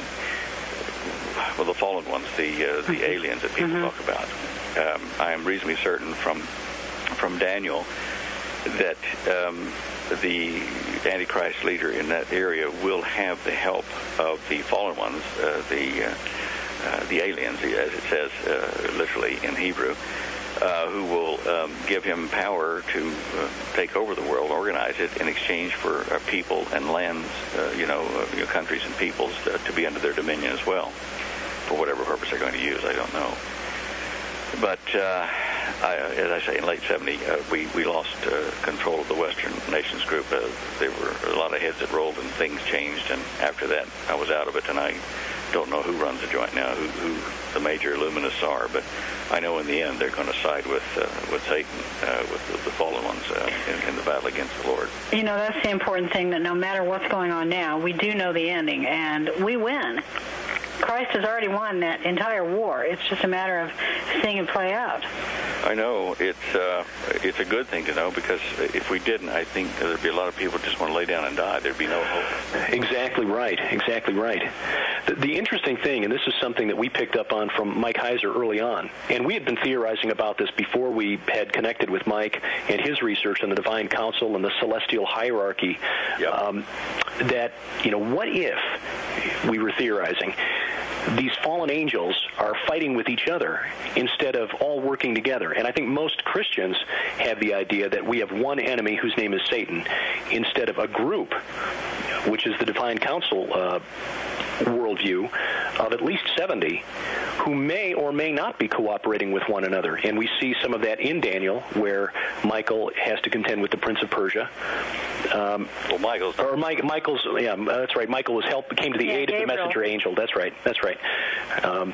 well, the fallen ones, the uh, the aliens that people mm-hmm. talk about. Um, I am reasonably certain from from Daniel that um, the Antichrist leader in that area will have the help of the fallen ones, uh, the uh, uh, the aliens, as it says uh, literally in Hebrew. Uh, who will um, give him power to uh, take over the world, organize it in exchange for uh, people and lands, uh, you, know, uh, you know, countries and peoples uh, to be under their dominion as well, for whatever purpose they're going to use. I don't know. But uh, I, as I say, in late seventies, uh, we we lost uh, control of the Western Nations group. Uh, there were a lot of heads that rolled, and things changed. And after that, I was out of it, and I don't know who runs the joint now, who, who the major Illuminists are, but I know in the end they're going to side with uh, with Satan, uh, with the, the fallen ones uh, in, in the battle against the Lord. You know, that's the important thing, that no matter what's going on now, we do know the ending, and we win. Christ has already won that entire war. It's just a matter of seeing it play out. I know. It's uh, it's a good thing to know, because if we didn't, I think there'd be a lot of people who just want to lay down and die. There'd be no hope. Exactly right. Exactly right. The, the interesting thing, and this is something that we picked up on from Mike Heiser early on, and we had been theorizing about this before we had connected with Mike and his research on the Divine Council and the celestial hierarchy, yep. um, that, you know, what if, we were theorizing, these fallen angels are fighting with each other instead of all working together. And I think most Christians have the idea that we have one enemy whose name is Satan, instead of a group, which is the Divine Council uh, worldview, of at least seventy who may or may not be cooperating with one another. And we see some of that in Daniel, where Michael has to contend with the Prince of Persia. Um, well, Michael's... Or Mike, Michael's, yeah, that's right. Michael was help, came to the yeah, aid Gabriel. of the messenger angel. That's right. That's right. Um,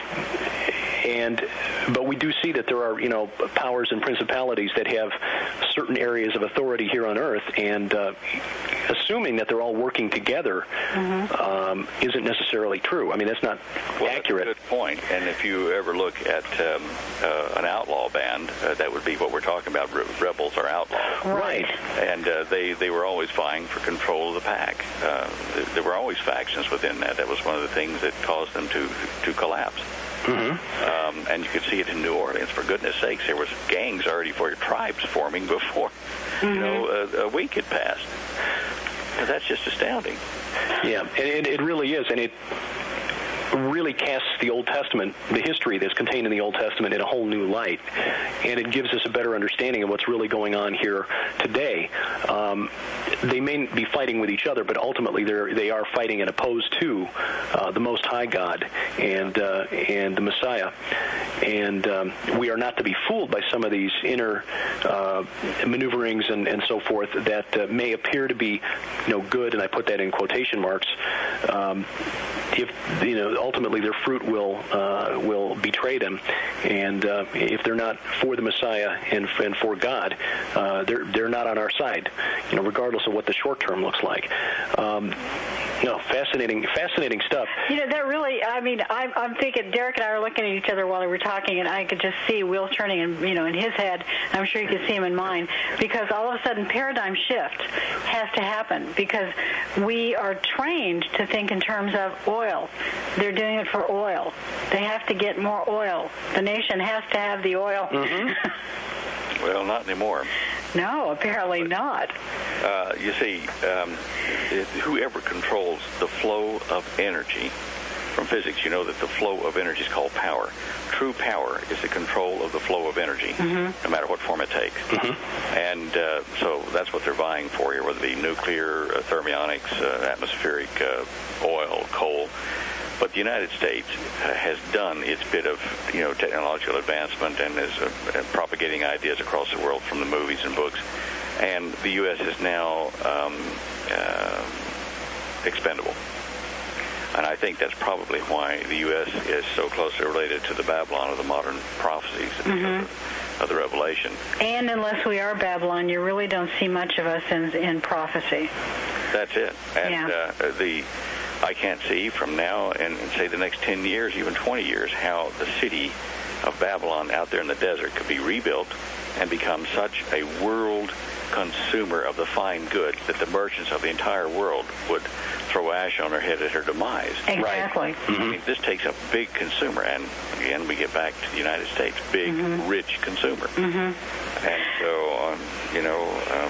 and but we do see that there are, you know, powers and principalities that have certain areas of authority here on Earth, and uh, assuming that they're all working together mm-hmm. um, isn't necessarily true. I mean, that's not well, accurate. That's a good point. And if you ever look at um, uh, an outlaw band, uh, that would be what we're talking about. Re- rebels are outlaws, right? And uh, they they were always vying for control of the pack. Uh, there were always factions within that. That was one of the things that caused them to to collapse. Mm-hmm. Um, and you could see it in New Orleans. For goodness sakes, there was gangs already for tribes forming before mm-hmm. you know a, a week had passed. That's just astounding. Yeah, and it, it really is, and it really casts the Old Testament, the history that's contained in the Old Testament, in a whole new light, and it gives us a better understanding of what's really going on here today. Um, they may be fighting with each other, but ultimately they're they are fighting and opposed to uh, the Most High God and uh, and the Messiah, and um, we are not to be fooled by some of these inner uh, maneuverings and, and so forth that uh, may appear to be, you know, good, and I put that in quotation marks. Um, if you know, ultimately their fruit will uh, will betray them, and uh, if they're not for the Messiah and, and for God, uh, they're they're not on our side, you know, regardless of what the short term looks like. Um, you know, fascinating, fascinating stuff. You know, that really, I mean, I'm, I'm thinking, Derek and I were looking at each other while we were talking, and I could just see wheels turning, in, you know, in his head. I'm sure you could see him in mine, because all of a sudden paradigm shift has to happen, because we are trained to think in terms of oil. They're doing it for oil. They have to get more oil. The nation has to have the oil. Mm-hmm. Well, not anymore. No, apparently not. Uh, you see, um, it, whoever controls the flow of energy from physics, you know that the flow of energy is called power. True power is the control of the flow of energy, mm-hmm. no matter what form it takes. Mm-hmm. And uh, so that's what they're vying for here, whether it be nuclear, uh, thermionics, uh, atmospheric, uh, oil, coal. But the United States uh, has done its bit of, you know, technological advancement and is uh, propagating ideas across the world from the movies and books. And the U S is now um, uh, expendable. And I think that's probably why the U S is so closely related to the Babylon of the modern prophecies mm-hmm. of, the, of the Revelation. And unless we are Babylon, you really don't see much of us in, in prophecy. That's it. And yeah. uh, the... I can't see from now and, and say the next ten years, even twenty years, how the city of Babylon out there in the desert could be rebuilt and become such a world consumer of the fine goods that the merchants of the entire world would throw ash on her head at her demise. Exactly. Right? Mm-hmm. I mean, this takes a big consumer, and again, we get back to the United States, big, mm-hmm. rich consumer. Mm-hmm. And so, um, you know... Um,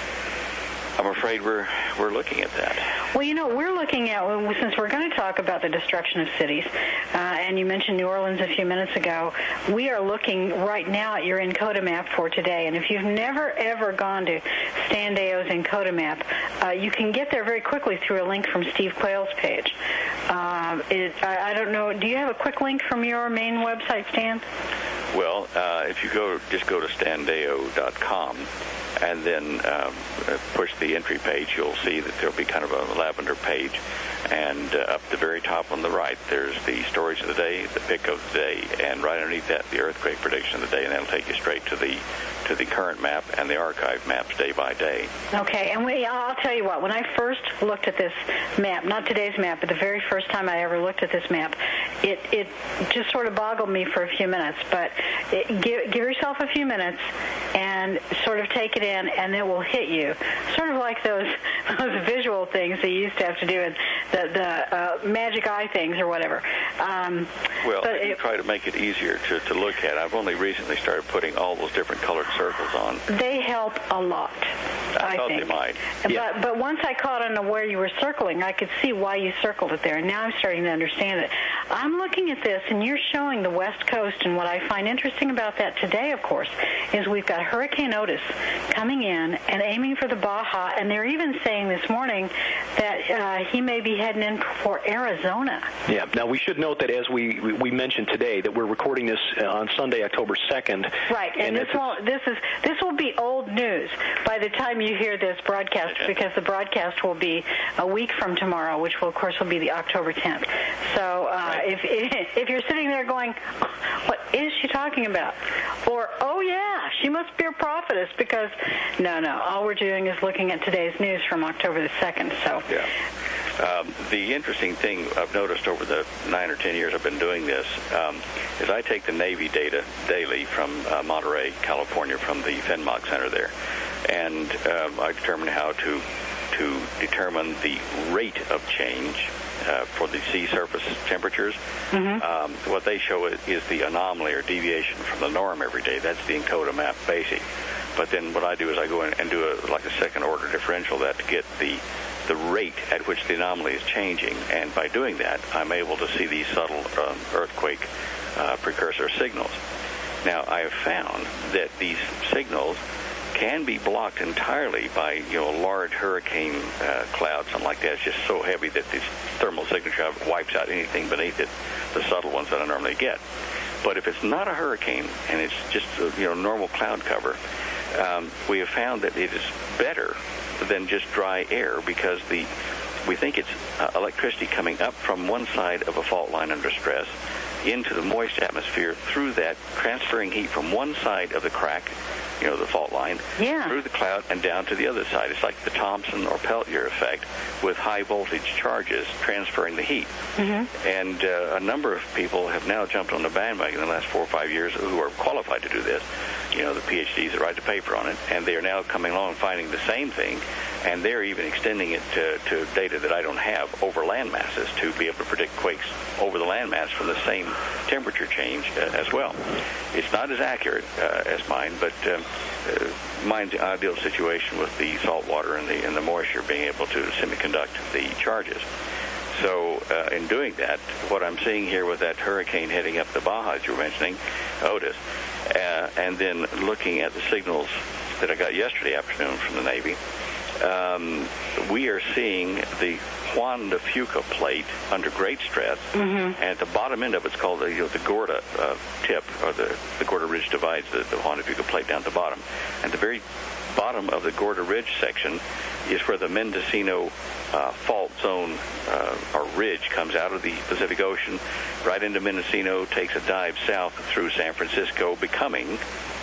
I'm afraid we're we're looking at that. Well, you know, we're looking at, since we're going to talk about the destruction of cities, uh, and you mentioned New Orleans a few minutes ago, we are looking right now at your Encoda map for today. And if you've never, ever gone to Stan Deyo's Encoda map, uh, you can get there very quickly through a link from Steve Quayle's page. Uh, it, I, I don't know, do you have a quick link from your main website, Stan? Well, uh, if you go, just go to stan deyo dot com. And then um, push the entry page, you'll see that there'll be kind of a lavender page. And uh, up the very top on the right, there's the stories of the day, the pick of the day, and right underneath that, the earthquake prediction of the day, and that'll take you straight to the to the current map and the archive maps day by day. Okay, and we, I'll tell you what, when I first looked at this map, not today's map, but the very first time I ever looked at this map, it, it just sort of boggled me for a few minutes. But it, give, give yourself a few minutes and sort of take it in, and it will hit you. Sort of like those those visual things that you used to have to do, in the, the uh, magic eye things or whatever. Um, well, but I it, try to make it easier to, to look at. I've only recently started putting all those different colored circles on. They help a lot, I, I thought think. they might. But, Yeah. but once I caught on to where you were circling, I could see why you circled it there, and now I'm starting to understand it. I'm looking at this, and you're showing the West Coast, and what I find interesting about that today, of course, is we've got Hurricane Otis coming in and aiming for the Baja, and they're even saying this morning that uh, he may be heading in for Arizona. Yeah. Now, we should note that as we we mentioned today, that we're recording this on Sunday, October second. Right, and, and this will this is this will be old news by the time you hear this broadcast, because the broadcast will be a week from tomorrow, which will, of course, will be the October tenth. So uh, right. if, if if you're sitting there going, what is she talking about? Or, oh, yeah, she must be a prophetess, because, no, no, all we're doing is looking at today's news from October the second. So. Yeah. Um, the interesting thing I've noticed over the nine or ten years I've been doing this um, is I take the Navy data daily from uh, Monterey, California, from the FENMOC Center there, and um, I determine how to to determine the rate of change uh, for the sea surface temperatures. Mm-hmm. Um, what they show is, is the anomaly or deviation from the norm every day. That's the Encoda map basic. But then what I do is I go in and do a, like a second order differential of that to get the the rate at which the anomaly is changing. And by doing that, I'm able to see these subtle um, earthquake uh, precursor signals. Now, I have found that these signals can be blocked entirely by, you know, large hurricane uh, clouds, something like that. It's just so heavy that this thermal signature wipes out anything beneath it, the subtle ones that I normally get. But if it's not a hurricane and it's just, you know, normal cloud cover, um, we have found that it is better than just dry air because the we think it's uh, electricity coming up from one side of a fault line under stress into the moist atmosphere, through that, transferring heat from one side of the crack, you know, the fault line, yeah. through the cloud and down to the other side. It's like the Thomson or Peltier effect with high voltage charges transferring the heat. Mm-hmm. And uh, a number of people have now jumped on the bandwagon in the last four or five years who are qualified to do this, you know, the P H Ds that write the paper on it, and they are now coming along finding the same thing, and they're even extending it to, to data that I don't have over land masses to be able to predict quakes over the land mass for the same temperature change uh, as well. It's not as accurate uh, as mine, but um, uh, mine's the ideal situation with the salt water and the, and the moisture being able to semiconduct the charges. So uh, in doing that, what I'm seeing here with that hurricane heading up the Baja, as you were mentioning, Otis, uh, and then looking at the signals that I got yesterday afternoon from the Navy, um, we are seeing the Juan de Fuca plate under great stress, mm-hmm. and at the bottom end of it's called the, you know, the Gorda uh, tip, or the, the Gorda Ridge divides the, the Juan de Fuca plate down at the bottom. And the very bottom of the Gorda Ridge section is where the Mendocino uh, fault zone uh, or ridge comes out of the Pacific Ocean, right into Mendocino, takes a dive south through San Francisco, becoming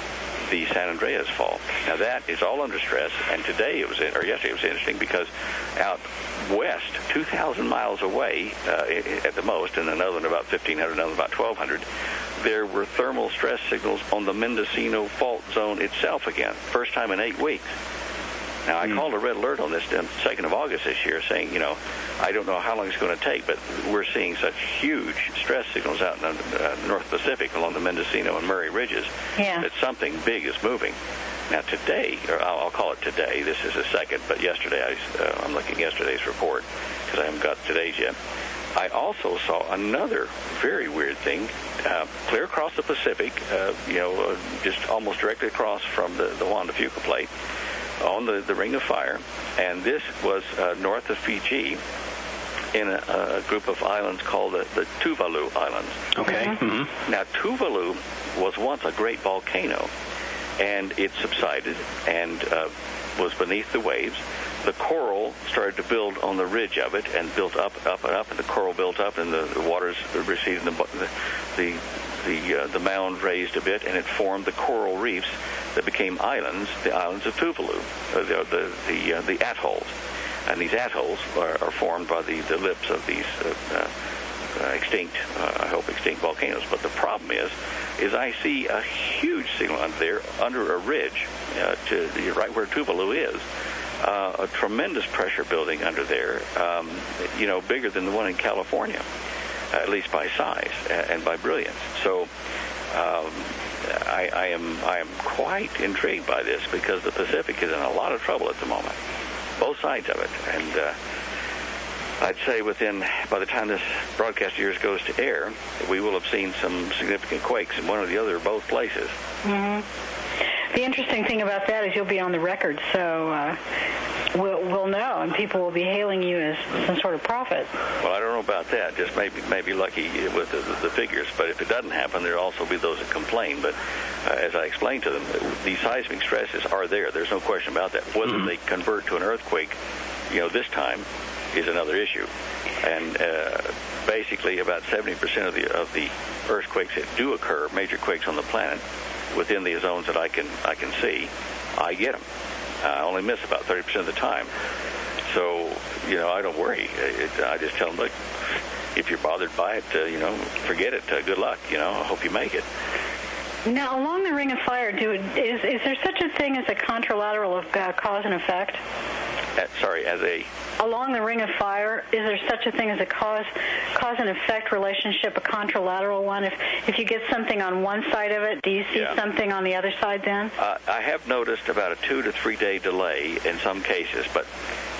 the San Andreas Fault. Now that is all under stress, and today it was, or yesterday it was interesting because out west, two thousand miles away uh, at the most, and another one about fifteen hundred, another about twelve hundred, there were thermal stress signals on the Mendocino Fault Zone itself again, first time in eight weeks. Now, I mm. called a red alert on this the second of August this year saying, you know, I don't know how long it's going to take, but we're seeing such huge stress signals out in the uh, North Pacific along the Mendocino and Murray Ridges yeah. that something big is moving. Now, today, or I'll, I'll call it today, this is the second, but yesterday, I, uh, I'm looking at yesterday's report because I haven't got today's yet. I also saw another very weird thing uh, clear across the Pacific, uh, you know, uh, just almost directly across from the, the Juan de Fuca plate, on the, the Ring of Fire, and this was uh, north of Fiji in a, a group of islands called the, the Tuvalu Islands. Okay. Mm-hmm. Now, Tuvalu was once a great volcano, and it subsided and uh, was beneath the waves. The coral started to build on the ridge of it and built up, up, and up, and the coral built up, and the, the waters receded, the the the the, uh, the mound raised a bit, and it formed the coral reefs that became islands, the islands of Tuvalu, uh, the the the, uh, the atolls. And these atolls are, are formed by the, the lips of these uh, uh, extinct, uh, I hope extinct volcanoes. But the problem is, is I see a huge signal under there, under a ridge, uh, to the, right where Tuvalu is. Uh, a tremendous pressure building under there, um, you know, bigger than the one in California, uh, at least by size and by brilliance. So um, I, I am I am quite intrigued by this because the Pacific is in a lot of trouble at the moment, both sides of it. And uh, I'd say within, by the time this broadcast of yours goes to air, we will have seen some significant quakes in one or the other or both places. Mm-hmm. The interesting thing about that is you'll be on the record, so uh, we'll, we'll know, and people will be hailing you as some sort of prophet. Well, I don't know about that. Just maybe maybe lucky with the, the figures. But if it doesn't happen, there'll also be those that complain. But uh, as I explained to them, these seismic stresses are there. There's no question about that. Whether mm-hmm. they convert to an earthquake, you know, this time is another issue. And uh, basically, about seventy percent of the of the earthquakes that do occur, major quakes on the planet, within the zones that I can I can see, I get them. I only miss about thirty percent of the time. So, you know, I don't worry. It, I just tell them, look, if you're bothered by it, uh, you know, forget it. Uh, good luck. You know, I hope you make it. Now, along the Ring of Fire, do is is there such a thing as a contralateral of uh, cause and effect? Uh, sorry, as a... Along the Ring of Fire, is there such a thing as a cause cause and effect relationship, a contralateral one? If if you get something on one side of it, do you see yeah. something on the other side then? Uh, I have noticed about a two to three day delay in some cases, but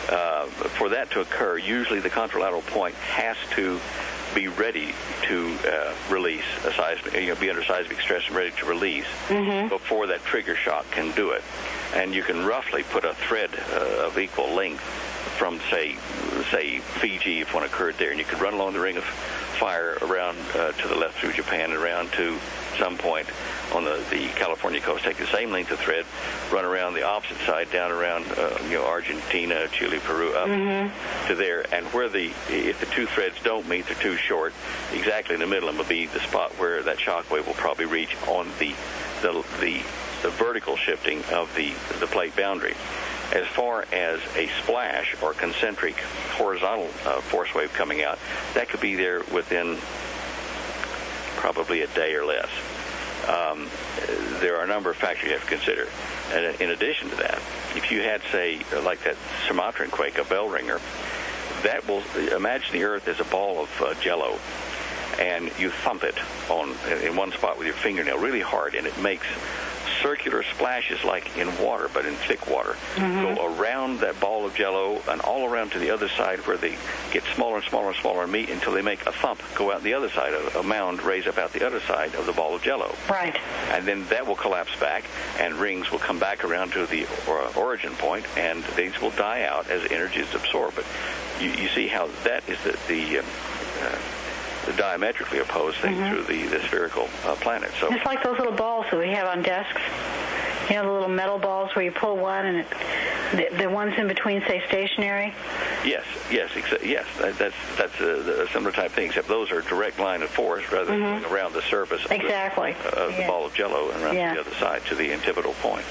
uh, for that to occur, usually the contralateral point has to be ready to uh, release a seismic, you know, be under seismic stress and ready to release mm-hmm. before that trigger shock can do it. And you can roughly put a thread uh, of equal length from, say, say Fiji, if one occurred there, and you could run along the ring of fire around uh, to the left through Japan and around to some point on the, the California coast, take the same length of thread, run around the opposite side, down around uh, you know Argentina, Chile, Peru, up mm-hmm. to there, and where the if the two threads don't meet, they're too short. Exactly in the middle of them will be the spot where that shock wave will probably reach on the the the, the vertical shifting of the the plate boundary. As far as a splash or concentric horizontal uh, force wave coming out, that could be there within probably a day or less. Um, there are a number of factors you have to consider. And in addition to that, if you had, say, like that Sumatran quake, a bell ringer, that will, imagine the Earth as a ball of uh, jello, and you thump it on in one spot with your fingernail really hard, and it makes circular splashes like in water, but in thick water. Mm-hmm. Go around that ball of jello and all around to the other side where they get smaller and smaller and smaller and meet until they make a thump, go out the other side of a mound, raise up out the other side of the ball of jello. Right. And then that will collapse back, and rings will come back around to the or, origin point, and these will die out as energy is absorbed. But you, you see how that is the, the uh, uh, the diametrically opposed thing mm-hmm. through the, the spherical uh, planet. So it's like those little balls that we have on desks. You know, the little metal balls where you pull one and it, the, the ones in between say stationary. Yes, yes, exa- yes. That, that's that's a, a similar type thing, except those are a direct line of force rather than mm-hmm. around the surface exactly. of the, uh, yeah. the ball of jello and around yeah. to the other side to the antipodal point.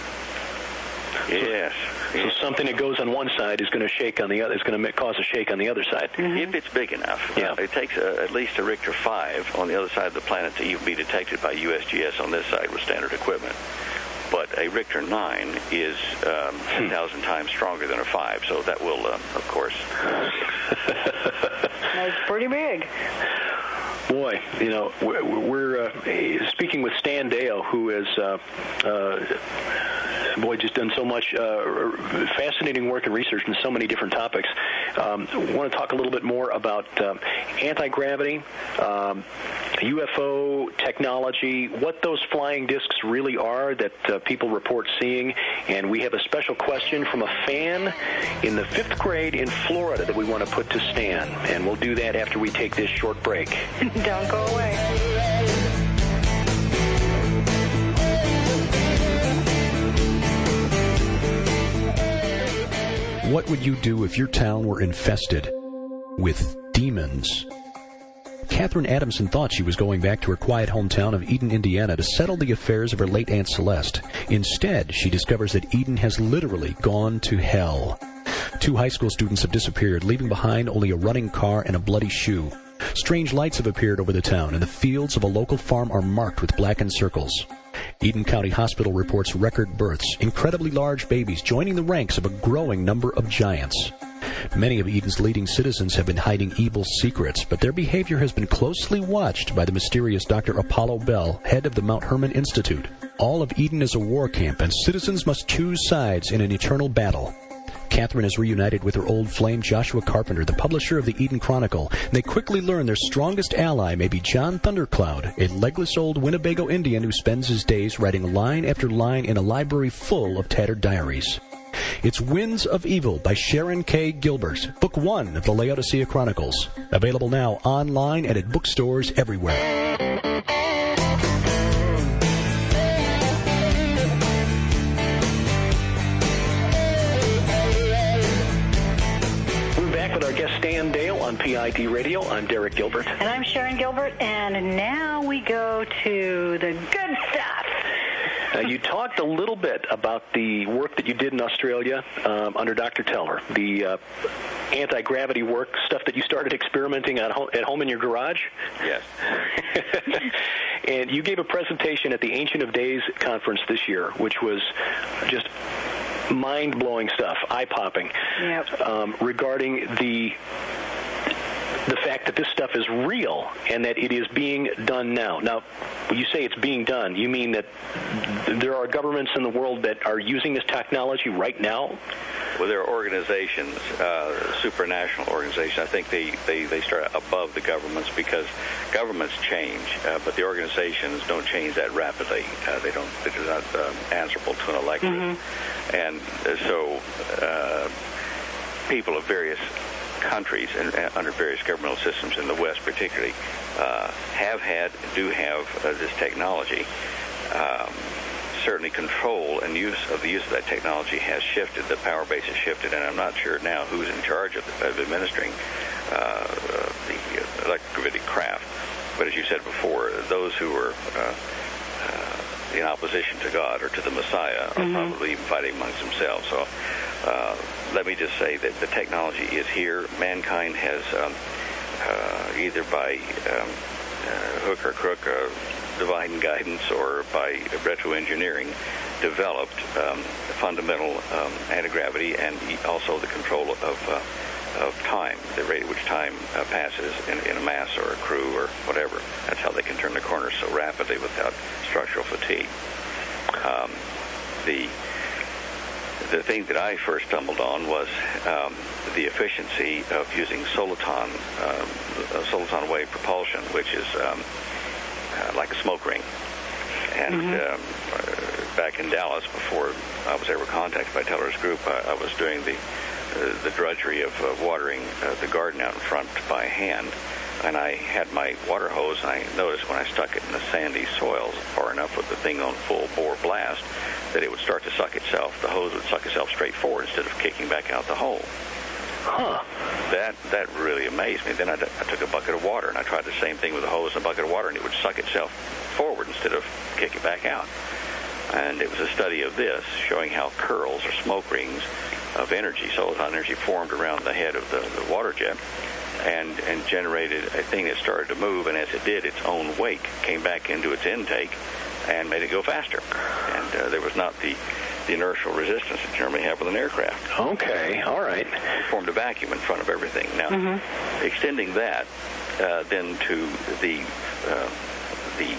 Yes. So something that goes on one side is going to shake on the other. Is going to cause a shake on the other side. Mm-hmm. If it's big enough, yeah. Uh, it takes a, at least a Richter five on the other side of the planet to even be detected by U S G S on this side with standard equipment. But a Richter nine is um, ten hmm. thousand times stronger than a five, so that will, uh, of course. That's pretty big. Boy, you know, we're, we're uh, speaking with Stan Deyo, who is, uh, uh, boy, just done so much uh, fascinating work and research in so many different topics. Um, I want to talk a little bit more about um, anti-gravity, um, U F O technology, what those flying discs really are that uh, people report seeing, and we have a special question from a fan in the fifth grade in Florida that we want to put to Stan, and we'll do that after we take this short break. Don't go away. What would you do if your town were infested with demons? Catherine Adamson thought she was going back to her quiet hometown of Eden, Indiana, to settle the affairs of her late Aunt Celeste. Instead, she discovers that Eden has literally gone to hell. Two high school students have disappeared, leaving behind only a running car and a bloody shoe. Strange lights have appeared over the town, and the fields of a local farm are marked with blackened circles. Eden County Hospital reports record births, incredibly large babies joining the ranks of a growing number of giants. Many of Eden's leading citizens have been hiding evil secrets, but their behavior has been closely watched by the mysterious Doctor Apollo Bell, head of the Mount Hermon Institute. All of Eden is a war camp, and citizens must choose sides in an eternal battle. Catherine is reunited with her old flame Joshua Carpenter, the publisher of the Eden Chronicle, and they quickly learn their strongest ally may be John Thundercloud, a legless old Winnebago Indian who spends his days writing line after line in a library full of tattered diaries. It's Winds of Evil by Sharon K. Gilbert, book one of the Laodicea Chronicles. Available now online and at bookstores everywhere. Stan Deyo on P I D Radio. I'm Derek Gilbert. And I'm Sharon Gilbert, and now we go to the good stuff. Uh, you talked a little bit about the work that you did in Australia um, under Doctor Teller, the uh, anti-gravity work, stuff that you started experimenting at home, at home in your garage. Yes. And you gave a presentation at the Ancient of Days conference this year, which was just mind-blowing stuff, eye-popping, yep. um, regarding the the fact that this stuff is real and that it is being done now. Now, when you say it's being done, you mean that there are governments in the world that are using this technology right now? Well, there are organizations, uh, supranational organizations. I think they, they, they start above the governments because governments change, uh, but the organizations don't change that rapidly. Uh, they don't. They're not uh, answerable to an electorate, mm-hmm. and uh, so uh, people of various countries and uh, under various governmental systems in the West, particularly, uh, have had, do have uh, this technology. Um, certainly control and use of the use of that technology has shifted. The power base has shifted, and I'm not sure now who's in charge of, of administering uh, the electrogravitic craft. But as you said before, those who are uh, uh, in opposition to God or to the Messiah are mm-hmm. probably even fighting amongst themselves. So uh, let me just say that the technology is here. Mankind has um, uh, either by um, uh, hook or crook uh, divine guidance or by retroengineering, developed um, fundamental um, anti-gravity and also the control of uh, of time, the rate at which time uh, passes in, in a mass or a crew or whatever. That's how they can turn the corners so rapidly without structural fatigue. Um, the the thing that I first stumbled on was um, the efficiency of using soliton, um, soliton wave propulsion, which is um, Uh, like a smoke ring. And mm-hmm. um, uh, back in Dallas, before I was ever contacted by Teller's group, I, I was doing the uh, the drudgery of uh, watering uh, the garden out in front by hand, and I had my water hose, and I noticed when I stuck it in the sandy soils far enough with the thing on full bore blast that it would start to suck itself. The hose would suck itself straight forward instead of kicking back out the hole. Huh. That that really amazed me. Then I, I took a bucket of water, and I tried the same thing with a hose and a bucket of water, and it would suck itself forward instead of kick it back out. And it was a study of this, showing how curls or smoke rings of energy, soliton energy, formed around the head of the, the water jet and, and generated a thing that started to move, and as it did, its own wake came back into its intake and made it go faster. And uh, there was not the the inertial resistance that you normally have with an aircraft. Okay, all right. It formed a vacuum in front of everything. Now, mm-hmm. extending that uh, then to the uh, the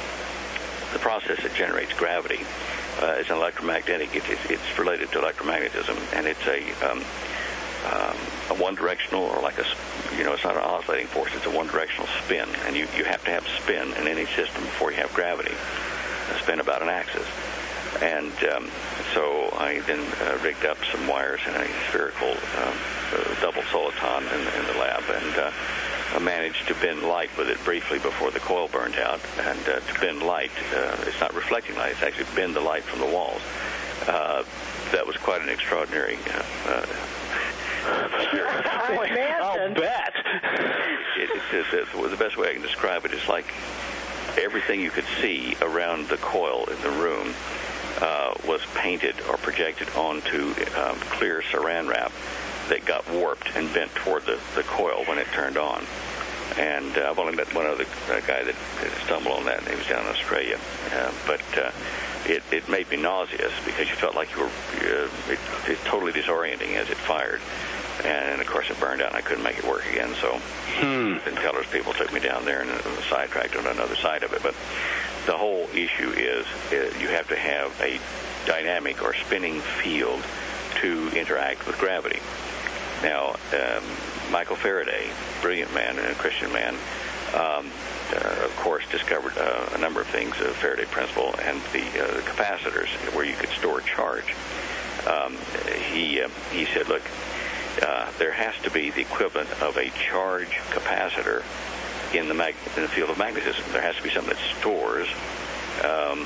the process that generates gravity uh, is an electromagnetic. It, it, it's related to electromagnetism, and it's a um, um, a one-directional, or like a, you know, it's not an oscillating force. It's a one-directional spin, and you you have to have spin in any system before you have gravity. A spin about an axis. And um, so I then uh, rigged up some wires in a spherical um, uh, double soliton in, in the lab, and uh, I managed to bend light with it briefly before the coil burned out. And uh, to bend light, uh, it's not reflecting light, it's actually bend the light from the walls. Uh, that was quite an extraordinary uh, uh, experience. I'll bet. It, it, it, it, the best way I can describe it is like everything you could see around the coil in the room Uh, was painted or projected onto um, clear saran wrap that got warped and bent toward the, the coil when it turned on. And uh, I've only met one other uh, guy that stumbled on that, and he was down in Australia. Uh, but uh, it, it made me nauseous because you felt like you were uh, it, it totally disorienting as it fired. And, of course, it burned out, and I couldn't make it work again. So hmm. the Teller's people took me down there and uh, sidetracked on another side of it. But the whole issue is uh, you have to have a dynamic or spinning field to interact with gravity. Now, um, Michael Faraday, brilliant man and a Christian man, um, uh, of course, discovered uh, a number of things, the Faraday principle and the, uh, the capacitors where you could store charge. Um, he uh, he said, look, uh, there has to be the equivalent of a charge capacitor in the mag- in the field of magnetism. There has to be something that stores um,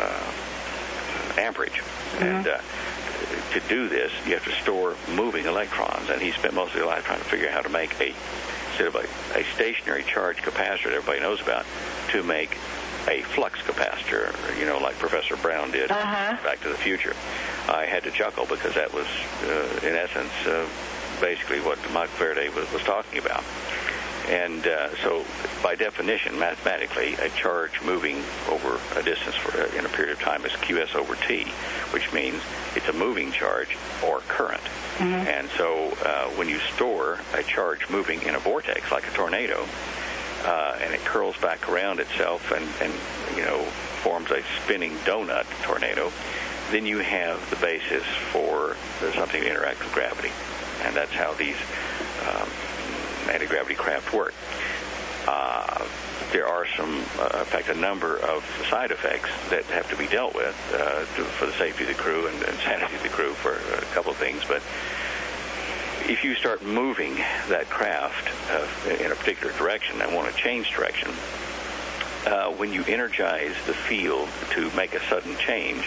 uh, amperage. Mm-hmm. And uh, to do this, you have to store moving electrons. And he spent most of his life trying to figure out how to make a, instead of a, a stationary charge capacitor that everybody knows about, to make a flux capacitor, you know, like Professor Brown did uh-huh. Back to the Future. I had to chuckle because that was, uh, in essence, uh, basically what Michael Faraday was, was talking about. And uh, so, by definition, mathematically, a charge moving over a distance for, uh, in a period of time is Q S over T, which means it's a moving charge or current. Mm-hmm. And so, uh, when you store a charge moving in a vortex, like a tornado, uh, and it curls back around itself and, and, you know, forms a spinning donut tornado, then you have the basis for something to interact with gravity. And that's how these um, anti-gravity craft work. Uh, there are some, uh, in fact, a number of side effects that have to be dealt with uh, to, for the safety of the crew and, and sanity of the crew for a couple of things. But if you start moving that craft uh, in a particular direction and want to change direction, uh, when you energize the field to make a sudden change,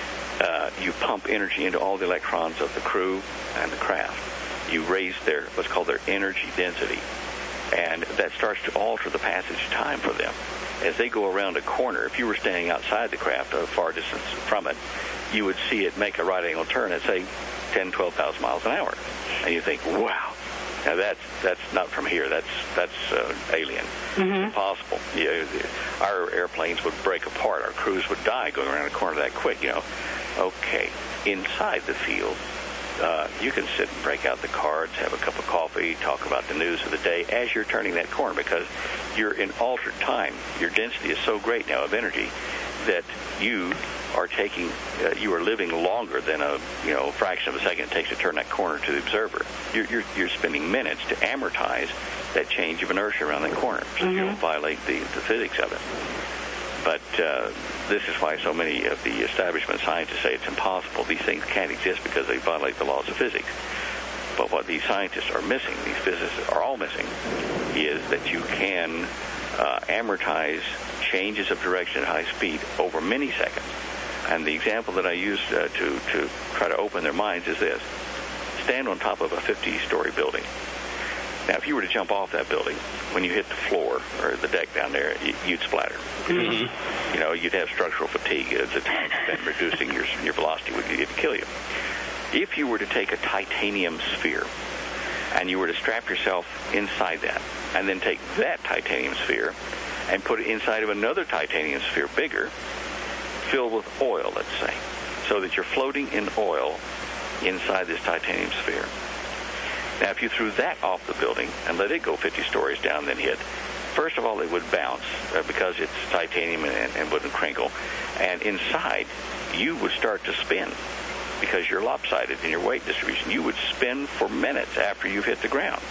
uh, you pump energy into all the electrons of the crew and the craft. You raise their, what's called their energy density. And that starts to alter the passage time for them. As they go around a corner, if you were standing outside the craft a far distance from it, you would see it make a right angle turn at, say, ten, twelve thousand miles an hour. And you think, wow, now that's, that's not from here. That's, that's uh, alien. Mm-hmm. It's impossible. You know, our airplanes would break apart. Our crews would die going around a corner that quick, you know. Okay, inside the field, Uh, you can sit and break out the cards, have a cup of coffee, talk about the news of the day as you're turning that corner, because you're in altered time. Your density is so great now of energy that you are taking, uh, you are living longer than a you know fraction of a second it takes to turn that corner to the observer. You're, you're, you're spending minutes to amortize that change of inertia around that corner, so mm-hmm. you don't violate the, the physics of it. But uh, this is why so many of the establishment scientists say it's impossible. These things can't exist because they violate the laws of physics. But what these scientists are missing, these physicists are all missing, is that you can uh, amortize changes of direction at high speed over many seconds. And the example that I use uh, to, to try to open their minds is this. Stand on top of a fifty-story building. Now, if you were to jump off that building, when you hit the floor or the deck down there, you'd splatter. Mm-hmm. You know, you'd have structural fatigue. The time spent reducing your your velocity would it'd kill you. If you were to take a titanium sphere and you were to strap yourself inside that, and then take that titanium sphere and put it inside of another titanium sphere bigger, filled with oil, let's say, so that you're floating in oil inside this titanium sphere. Now, if you threw that off the building and let it go fifty stories down, then hit, first of all, it would bounce uh, because it's titanium and, and wouldn't crinkle. And inside, you would start to spin because you're lopsided in your weight distribution. You would spin for minutes after you've hit the ground.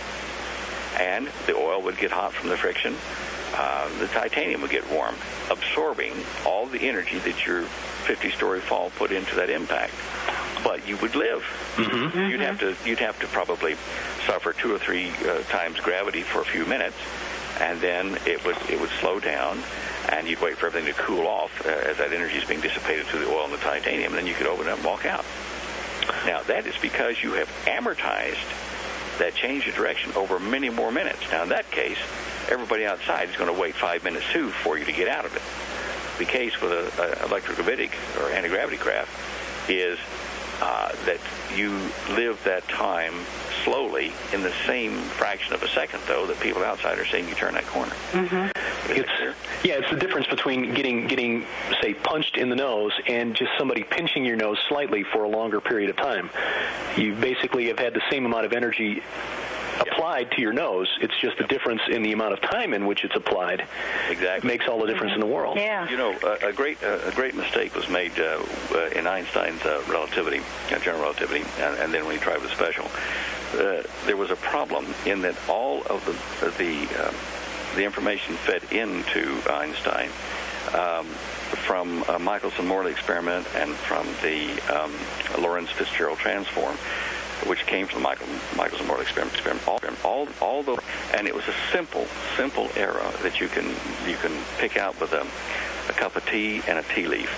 And the oil would get hot from the friction. Uh, the titanium would get warm, absorbing all the energy that your fifty-story fall put into that impact. But you would live. Mm-hmm. You'd have to you'd have to probably suffer two or three uh, times gravity for a few minutes, and then it would it would slow down, and you'd wait for everything to cool off uh, as that energy is being dissipated through the oil and the titanium, and then you could open it up and walk out. Now, that is because you have amortized that change of direction over many more minutes. Now, in that case, everybody outside is going to wait five minutes, too, for you to get out of it. The case with an electrogravitic or anti-gravity craft is uh, that you live that time slowly in the same fraction of a second, though, that people outside are saying you turn that corner. Mm-hmm. It's, yeah, it's the difference between getting, getting, say, punched in the nose and just somebody pinching your nose slightly for a longer period of time. You basically have had the same amount of energy applied to your nose. It's just the difference in the amount of time in which it's applied. Exactly. Makes all the difference in the world. Yeah. You know, a, a great uh, a great mistake was made uh, uh, in Einstein's uh, relativity, uh, general relativity, and, and then when he tried with special. Uh, there was a problem in that all of the uh, the uh, the information fed into Einstein um, from a Michelson-Morley experiment and from the um, Lorentz-Fitzgerald transform, which came from the Michael, Michelson-Morley experiment, experiment all, all, all the, and it was a simple, simple error that you can you can pick out with a, a cup of tea and a tea leaf.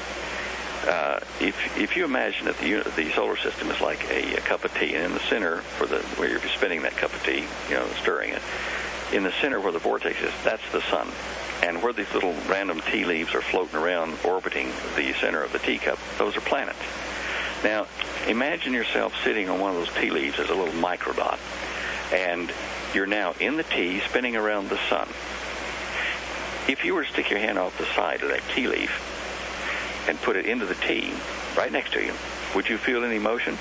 Uh, if if you imagine that the the solar system is like a, a cup of tea, and in the center, for the where you're spinning that cup of tea, you know, stirring it, in the center where the vortex is, that's the sun. And where these little random tea leaves are floating around, orbiting the center of the teacup, those are planets. Now, imagine yourself sitting on one of those tea leaves as a little microdot, and you're now in the T spinning around the sun. If you were to stick your hand off the side of that tea leaf and put it into the T right next to you, would you feel any motion?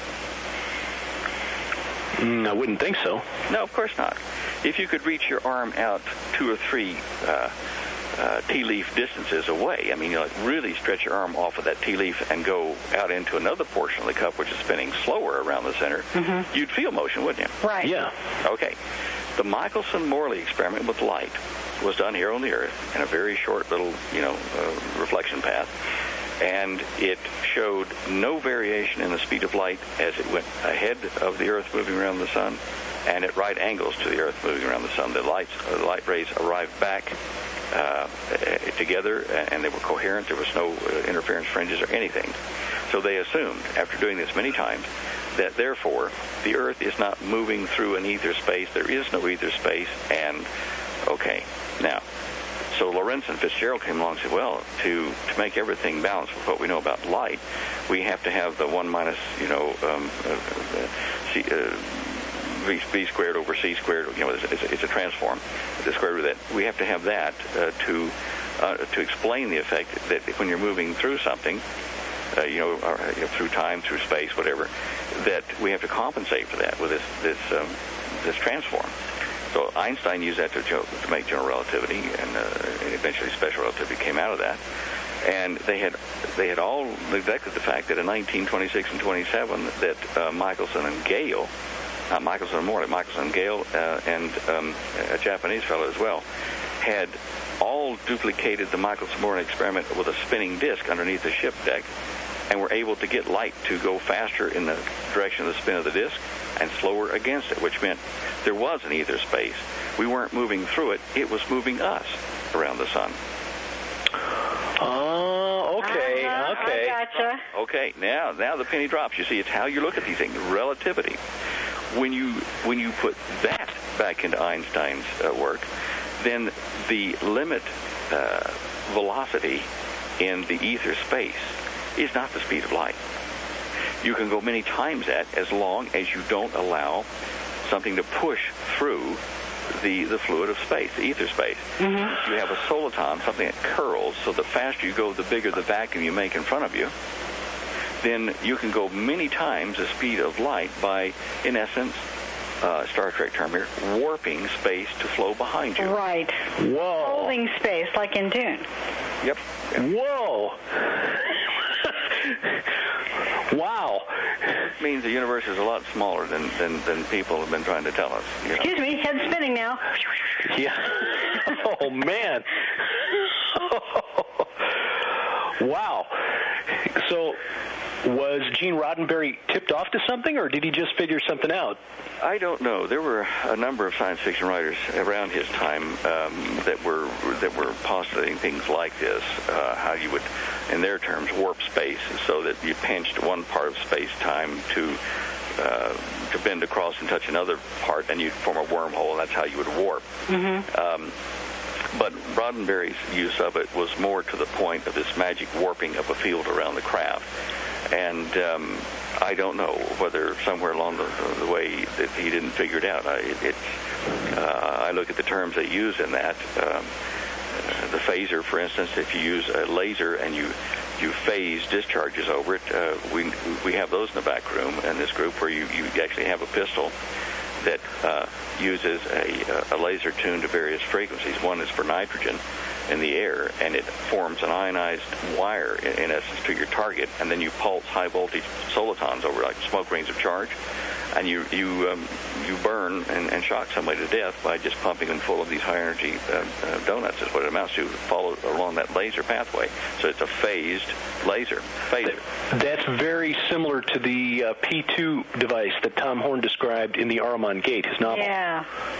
Mm, I wouldn't think so. No, of course not. If you could reach your arm out two or three uh, uh, tea leaf distances away, I mean, you know, like really stretch your arm off of that tea leaf and go out into another portion of the cup, which is spinning slower around the center, mm-hmm. you'd feel motion, wouldn't you? Right. Yeah. Okay. The Michelson-Morley experiment with light was done here on the Earth in a very short little, you know, uh, reflection path. And it showed no variation in the speed of light as it went ahead of the Earth moving around the sun and at right angles to the Earth moving around the sun. The, lights, uh, the light rays arrived back uh, together, and they were coherent. There was no uh, interference fringes or anything. So they assumed, after doing this many times, that therefore the Earth is not moving through an ether space. There is no ether space, and okay, now, so Lorentz and Fitzgerald came along and said, well, to, to make everything balance with what we know about light, we have to have the one minus, you know, um, uh, uh, C, uh, v, v squared over c squared, you know, it's, it's, it's a transform, the square root of that. We have to have that uh, to uh, to explain the effect that when you're moving through something, uh, you know, or, you know, through time, through space, whatever, that we have to compensate for that with this this um, this transform. So Einstein used that to, to make general relativity, and, uh, and eventually special relativity came out of that. And they had they had all neglected the fact that in nineteen twenty-six and twenty-seven that uh, Michelson and Gale, not Michelson and Morley, Michelson and Gale, uh, and um, a Japanese fellow as well, had all duplicated the Michelson-Morley experiment with a spinning disk underneath the ship deck, and were able to get light to go faster in the direction of the spin of the disk and slower against it, which meant there was an ether space. We weren't moving through it. It was moving us around the sun. Oh, okay, uh-huh, okay. I gotcha. Okay, now now the penny drops. You see, it's how you look at these things, relativity. When you when you put that back into Einstein's uh, work, then the limit uh, velocity in the ether space is not the speed of light. You can go many times that as long as you don't allow something to push through the, the fluid of space, the ether space. Mm-hmm. You have a soliton, something that curls, so the faster you go, the bigger the vacuum you make in front of you. Then you can go many times the speed of light by, in essence, uh, Star Trek term here, warping space to flow behind you. Right. Whoa. Holding space, like in Dune. Yep. yep. Whoa. Wow. It means the universe is a lot smaller than, than, than people have been trying to tell us. You know? Excuse me, head spinning now. Yeah. Oh, man. Wow. So was Gene Roddenberry tipped off to something, or did he just figure something out? I don't know. There were a number of science fiction writers around his time um, that were that were postulating things like this, uh, how you would, in their terms, warp space, so that you pinched one part of space-time to uh, to bend across and touch another part, and you'd form a wormhole, and that's how you would warp. Mm-hmm. Um, but Roddenberry's use of it was more to the point of this magic warping of a field around the craft. And um, I don't know whether somewhere along the, the way that he didn't figure it out. I, it, uh, I look at the terms they use in that. Um, the phaser, for instance, if you use a laser and you you phase discharges over it, uh, we we have those in the back room in this group where you, you actually have a pistol that uh, uses a, a laser tuned to various frequencies. One is for nitrogen in the air, and it forms an ionized wire, in, in essence, to your target, and then you pulse high-voltage solitons over like smoke rings of charge, and you you um, you burn and, and shock somebody to death by just pumping them full of these high-energy uh, uh, donuts, is what it amounts to, follow along that laser pathway. So it's a phased laser. Phaser. That's very similar to the uh, P two device that Tom Horn described in the Ahriman Gate, his novel. Yeah.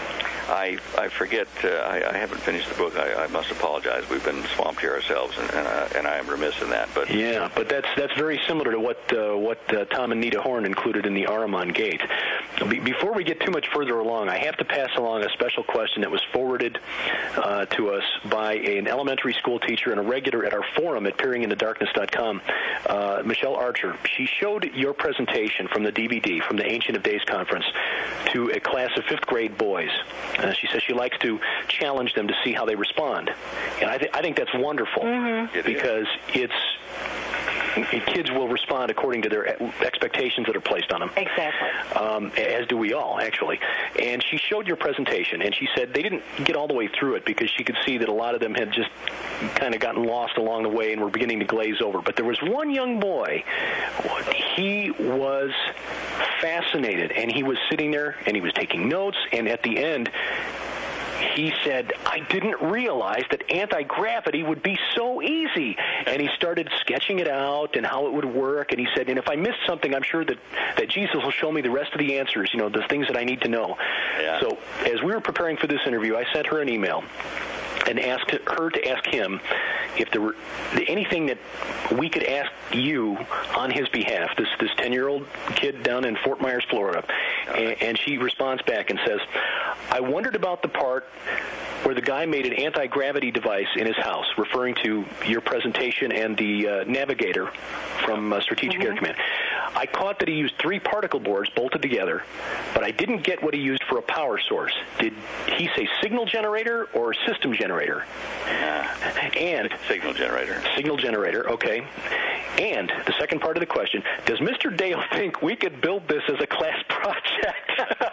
I I forget. Uh, I, I haven't finished the book. I, I must apologize. We've been swamped here ourselves, and and, uh, and I am remiss in that. But yeah, but that's that's very similar to what uh, what uh, Tom and Nita Horn included in the Ahriman Gate. Be- before we get too much further along, I have to pass along a special question that was forwarded uh, to us by an elementary school teacher and a regular at our forum at peering into darkness dot com, uh, Michelle Archer. She showed your presentation from the D V D from the Ancient of Days conference to a class of fifth grade boys. Uh, she says she likes to challenge them to see how they respond. And I, th- I think that's wonderful mm-hmm. it because it's kids will respond according to their expectations that are placed on them. Exactly. Um, as do we all, actually. And she showed your presentation, and she said they didn't get all the way through it because she could see that a lot of them had just kind of gotten lost along the way and were beginning to glaze over. But there was one young boy, he was fascinated, and he was sitting there, and he was taking notes, and at the end, he said, I didn't realize that anti-gravity would be so easy. And he started sketching it out and how it would work. And he said, and if I missed something, I'm sure that, that Jesus will show me the rest of the answers, you know, the things that I need to know. Yeah. So as we were preparing for this interview, I sent her an email and asked her to ask him if there were anything that we could ask you on his behalf, this this ten-year-old kid down in Fort Myers, Florida. And, and she responds back and says, I wondered about the part where the guy made an anti-gravity device in his house, referring to your presentation and the uh, navigator from uh, Strategic mm-hmm. Air Command. I caught that he used three particle boards bolted together, but I didn't get what he used for a power source. Did he say signal generator or system generator? Uh, and signal generator. Signal generator, okay. And the second part of the question, does Mister Dale think we could build this as a class project?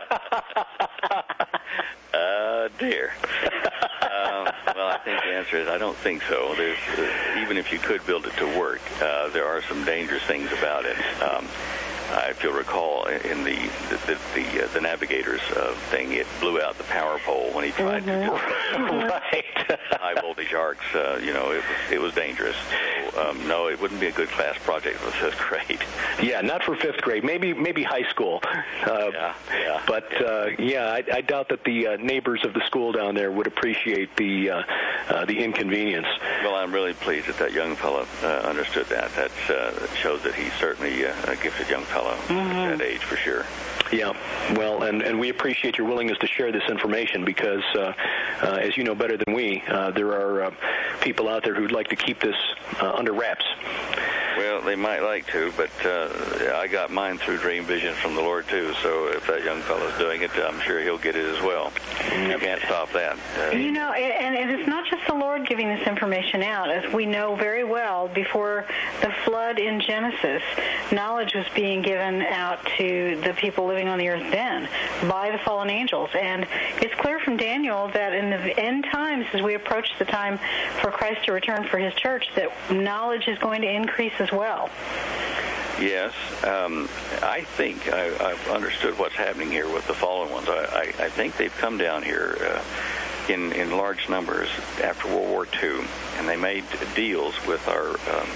uh, dear. um, well, I think the answer is I don't think so. There's, uh, even if you could build it to work, uh, there are some dangerous things about it. Um, Uh, if you'll recall, in the the the, the, uh, the navigator's uh, thing, it blew out the power pole when he tried mm-hmm. to do right. high voltage arcs. Uh, you know, it was it was dangerous. So, um, no, it wouldn't be a good class project for fifth grade. Yeah, not for fifth grade. Maybe maybe high school. Uh, yeah, yeah. But uh, yeah, I, I doubt that the uh, neighbors of the school down there would appreciate the uh, uh, the inconvenience. Well, I'm really pleased that that young fellow uh, understood that. That's, uh, that shows that he's certainly uh, a gifted young fellow. Mm-hmm. At that age, for sure. Yeah, well, and, and we appreciate your willingness to share this information because, uh, uh, as you know better than we, uh, there are uh, people out there who'd like to keep this uh, under wraps. Well, they might like to, but uh, I got mine through dream vision from the Lord, too, so if that young fellow's doing it, I'm sure he'll get it as well. You can't stop that. Uh, you know, and, and it's not just the Lord giving this information out. As we know very well, before the flood in Genesis, knowledge was being given out to the people living on the earth then by the fallen angels. And it's clear from Daniel that in the end times, as we approach the time for Christ to return for his church, that knowledge is going to increase as well. Yes, um, I think I, I've understood what's happening here with the fallen ones. I, I, I think they've come down here uh, in, in large numbers after World War Two, and they made deals with our um,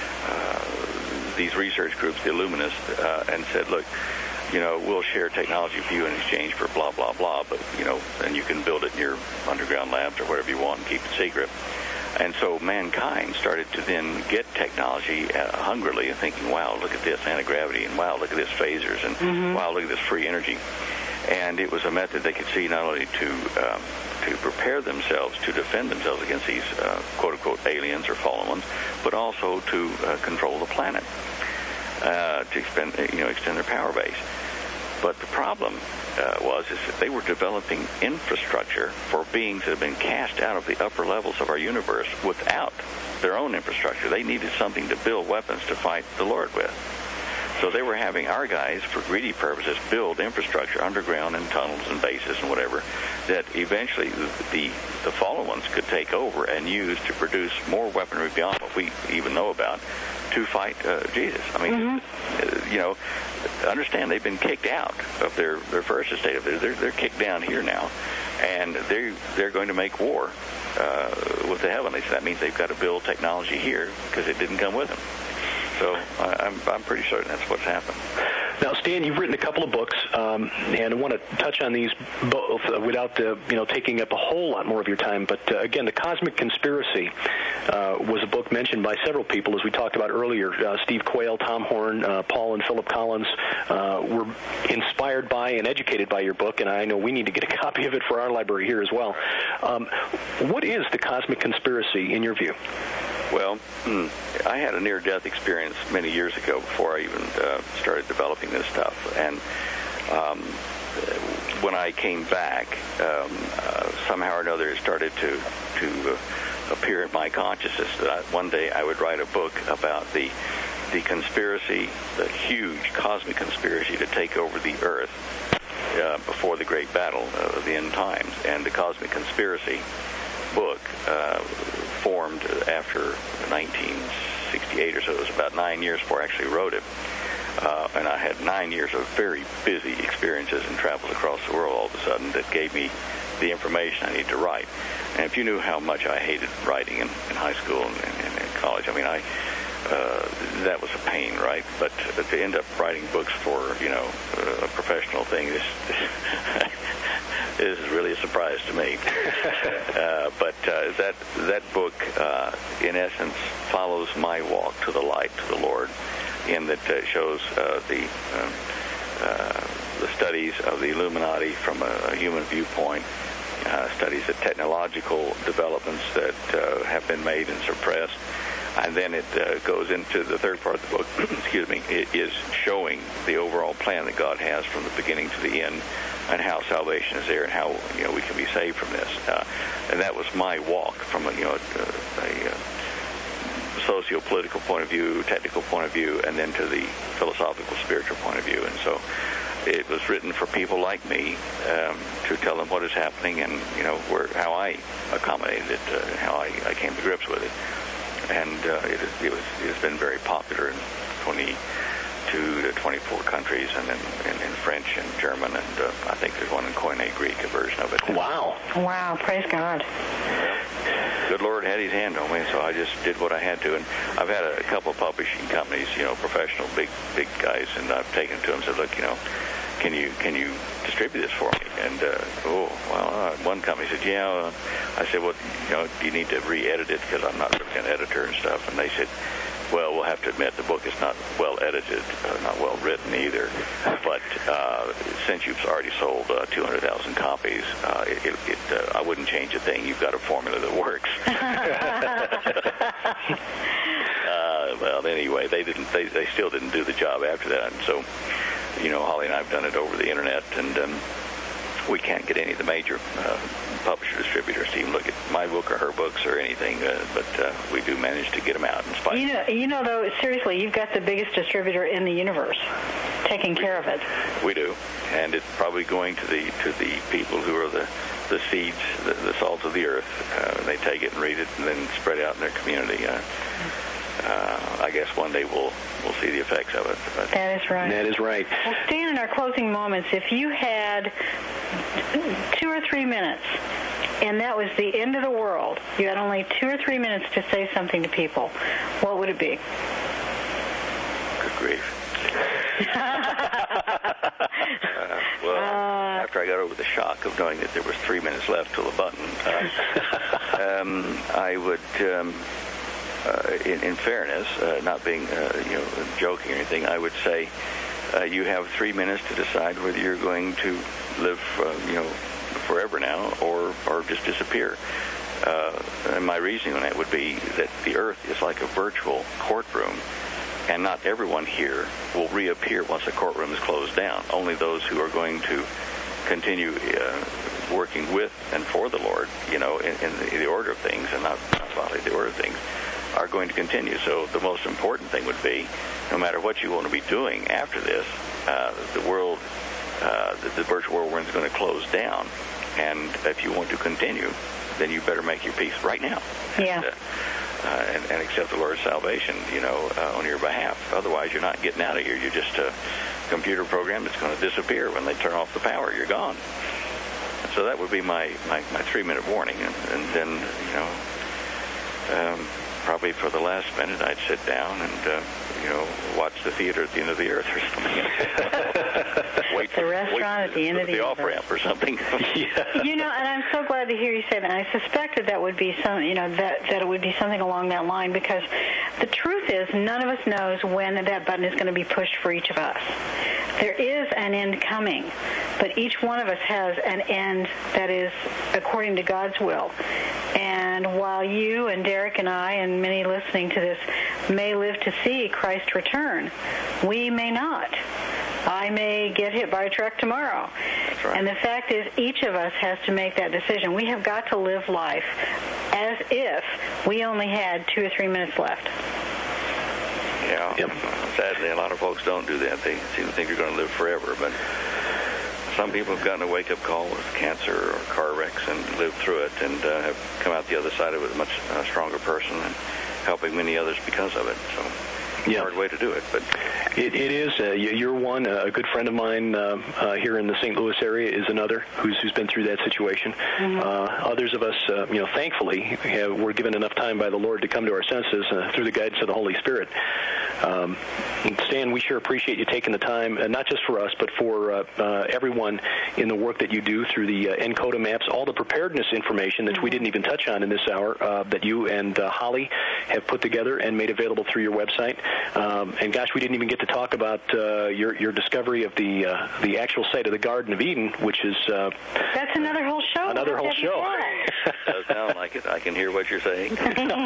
uh, these research groups, the Illuminists, uh, and said, look, you know, we'll share technology with you in exchange for blah, blah, blah, but, you know, and you can build it in your underground labs or whatever you want and keep it secret. And so mankind started to then get technology uh, hungrily and thinking, wow, look at this anti-gravity, and wow, look at this phasers, and mm-hmm. wow, look at this free energy. And it was a method they could see not only to um, to prepare themselves to defend themselves against these uh, quote-unquote aliens or fallen ones, but also to uh, control the planet, uh, to expend, you know, extend their power base. But the problem uh, was is that they were developing infrastructure for beings that have been cast out of the upper levels of our universe without their own infrastructure. They needed something to build weapons to fight the Lord with. So they were having our guys, for greedy purposes, build infrastructure underground in tunnels and bases and whatever that eventually the, the, the fallen ones could take over and use to produce more weaponry beyond what we even know about to fight uh, Jesus. I mean, mm-hmm. uh, you know, understand they've been kicked out of their, their first estate. They're, they're kicked down here now, and they're, they're going to make war uh, with the heavenlies. That means they've got to build technology here because it didn't come with them. So I'm, I'm pretty certain that's what's happened. Now, Stan, you've written a couple of books, um, and I want to touch on these both uh, without uh, you know taking up a whole lot more of your time. But uh, again, The Cosmic Conspiracy uh, was a book mentioned by several people, as we talked about earlier. Uh, Steve Quayle, Tom Horn, uh, Paul and Philip Collins uh, were inspired by and educated by your book, and I know we need to get a copy of it for our library here as well. Um, what is The Cosmic Conspiracy in your view? Well, I had a near-death experience many years ago before I even uh, started developing this stuff. And um, when I came back, um, uh, somehow or another it started to, to uh, appear in my consciousness that I, one day I would write a book about the, the conspiracy, the huge cosmic conspiracy to take over the Earth uh, before the great battle of the end times. And the Cosmic Conspiracy book uh, formed after nineteen sixty-eight or so. It was about nine years before I actually wrote it. Uh, and I had nine years of very busy experiences and travels across the world all of a sudden that gave me the information I needed to write. And if you knew how much I hated writing in, in high school and in, in college, I mean, I uh, that was a pain, right? But to end up writing books for, you know, a professional thing, this, this is really a surprise to me. uh, but uh, that that book, uh, in essence, follows my walk to the light, to the Lord, in that uh, shows uh, the uh, uh, the studies of the Illuminati from a, a human viewpoint, uh, studies the technological developments that uh, have been made and suppressed. And then it uh, goes into the third part of the book, excuse me, it is showing the overall plan that God has from the beginning to the end, and how salvation is there, and how, you know, we can be saved from this. Uh, and that was my walk from a, you know, a, a, a socio-political point of view, technical point of view, and then to the philosophical, spiritual point of view. And so it was written for people like me um, to tell them what is happening, and, you know, where, how I accommodated it, uh, how I, I came to grips with it. And uh, it, is, it, was, it has been very popular in twenty-two to twenty-four countries, and in, in, in French and German, and uh, I think there's one in Koine Greek, a version of it. Wow. Wow, praise God. Good Lord had his hand on me, so I just did what I had to. And I've had a couple of publishing companies, you know, professional, big big guys, and I've taken to them and said, look, you know, can you can you distribute this for me? And, uh, oh, well, uh, one company said, yeah. Uh, I said, well, you know, do you need to re-edit it, because I'm not really an editor and stuff? And they said, well, we'll have to admit the book is not well edited, uh, not well written either. But uh, since you've already sold uh, two hundred thousand copies, uh, it, it, it, uh, I wouldn't change a thing. You've got a formula that works. uh, well, anyway, they didn't. They, they still didn't do the job after that. And so, you know, Holly and I have done it over the internet, and um, we can't get any of the major uh, publisher distributors to even look at my book or her books or anything, uh, but uh, we do manage to get them out in spite. You know, you know, though, seriously, you've got the biggest distributor in the universe taking we, care of it. We do, and it's probably going to the to the people who are the the seeds, the, the salt of the earth. Uh, they take it and read it, and then spread it out in their community. Uh, Uh, I guess one day we'll we'll see the effects of it. But that is right. That is right. Well, Stan, in our closing moments, if you had two or three minutes, and that was the end of the world, you had only two or three minutes to say something to people, what would it be? Good grief. uh, well, uh, after I got over the shock of knowing that there was three minutes left till the button, uh, um, I would... Um, Uh, in, in fairness, uh, not being uh, you know joking or anything, I would say uh, you have three minutes to decide whether you're going to live uh, you know forever now or or just disappear. Uh, and my reasoning on that would be that the Earth is like a virtual courtroom, and not everyone here will reappear once the courtroom is closed down. Only those who are going to continue uh, working with and for the Lord, you know, in, in, the, in the order of things, and not, not bodily, the order of things, are going to continue. So the most important thing would be, no matter what you want to be doing after this, uh, the world, uh, the, the virtual world we're in is going to close down. And if you want to continue, then you better make your peace right now. Yeah. And, uh, uh, and, and accept the Lord's salvation, you know, uh, on your behalf. Otherwise, you're not getting out of here. You're just a computer program that's going to disappear when they turn off the power. You're gone. So that would be my, my, my three-minute warning. And, and then, you know, um, probably for the last minute, I'd sit down and, uh, you know, watch the theater at the end of the earth or something. the restaurant at the end of the, the off ramp or something. Yeah. You know, and I'm so glad to hear you say that. I suspected that would be some, you know, that that it would be something along that line, because the truth is, none of us knows when that button is going to be pushed for each of us. There is an end coming, but each one of us has an end that is according to God's will. And while you and Derek and I and many listening to this may live to see Christ return, we may not. I may get hit by a truck tomorrow. That's right. And the fact is, each of us has to make that decision. We have got to live life as if we only had two or three minutes left. Yeah. Yep. Sadly, a lot of folks don't do that. They seem to think you're going to live forever, but some people have gotten a wake-up call with cancer or car wrecks and lived through it and uh, have come out the other side of it a much uh, stronger person and helping many others because of it. So it's yeah. a hard way to do it, but it, it is. Uh, you're one. Uh, a good friend of mine uh, uh, here in the Saint Louis area is another who's who's been through that situation. Mm-hmm. Uh, others of us, uh, you know, thankfully, have, were given enough time by the Lord to come to our senses uh, through the guidance of the Holy Spirit. Um, Stan, we sure appreciate you taking the time, uh, not just for us, but for uh, uh, everyone in the work that you do through the uh, NCODA maps, all the preparedness information that we didn't even touch on in this hour uh, that you and uh, Holly have put together and made available through your website. Um, and gosh, we didn't even get to talk about uh, your your discovery of the uh, the actual site of the Garden of Eden, which is uh, that's another whole show. Another whole show. It does sound like it. I can hear what you're saying.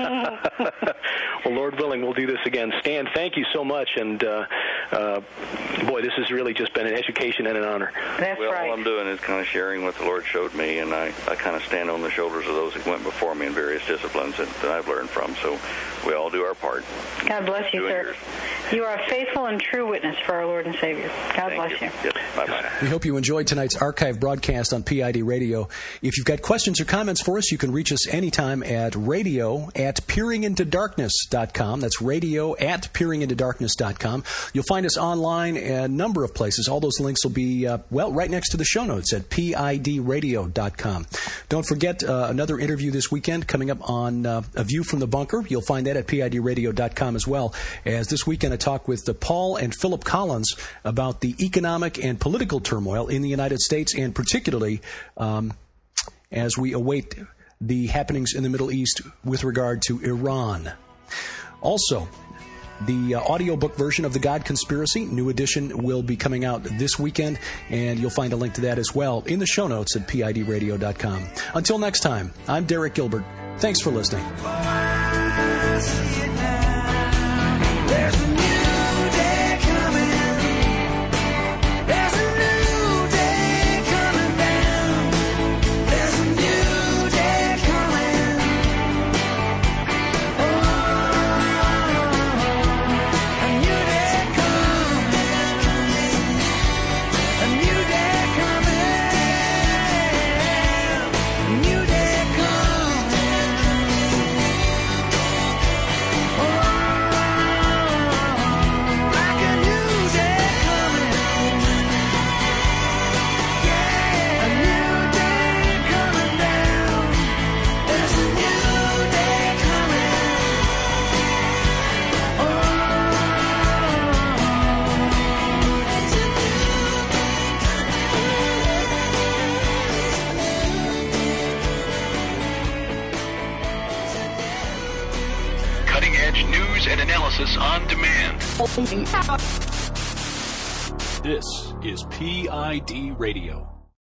Well, Lord willing, we'll do this again. Stan, thank you so much, and uh, uh, boy, this has really just been an education and an honor. That's well, right. all I'm doing is kind of sharing what the Lord showed me, and I, I kind of stand on the shoulders of those who went before me in various disciplines that, that I've learned from, so we all do our part. God bless you, sir. Yours. You are a faithful and true witness for our Lord and Savior. God Thank bless you. you. Yes. Bye-bye. We hope you enjoyed tonight's archive broadcast on P I D Radio. If you've got questions or comments for us, you can reach us anytime at radio at peering into darkness dot com. That's radio at peering into darkness dot com. You'll find us online a number of places. All those links will be, uh, well, right next to the show notes at P I D radio dot com. Don't forget uh, another interview this weekend coming up on uh, A View from the Bunker. You'll find that at P I D radio dot com as well. As this weekend I talk with uh, Paul and Philip Collins about the economic and political turmoil in the United States, and particularly um, as we await the happenings in the Middle East with regard to Iran. Also, the uh, audiobook version of The God Conspiracy, new edition, will be coming out this weekend, and you'll find a link to that as well in the show notes at P I D radio dot com. Until next time, I'm Derek Gilbert. Thanks for listening. On demand. This is P I D Radio.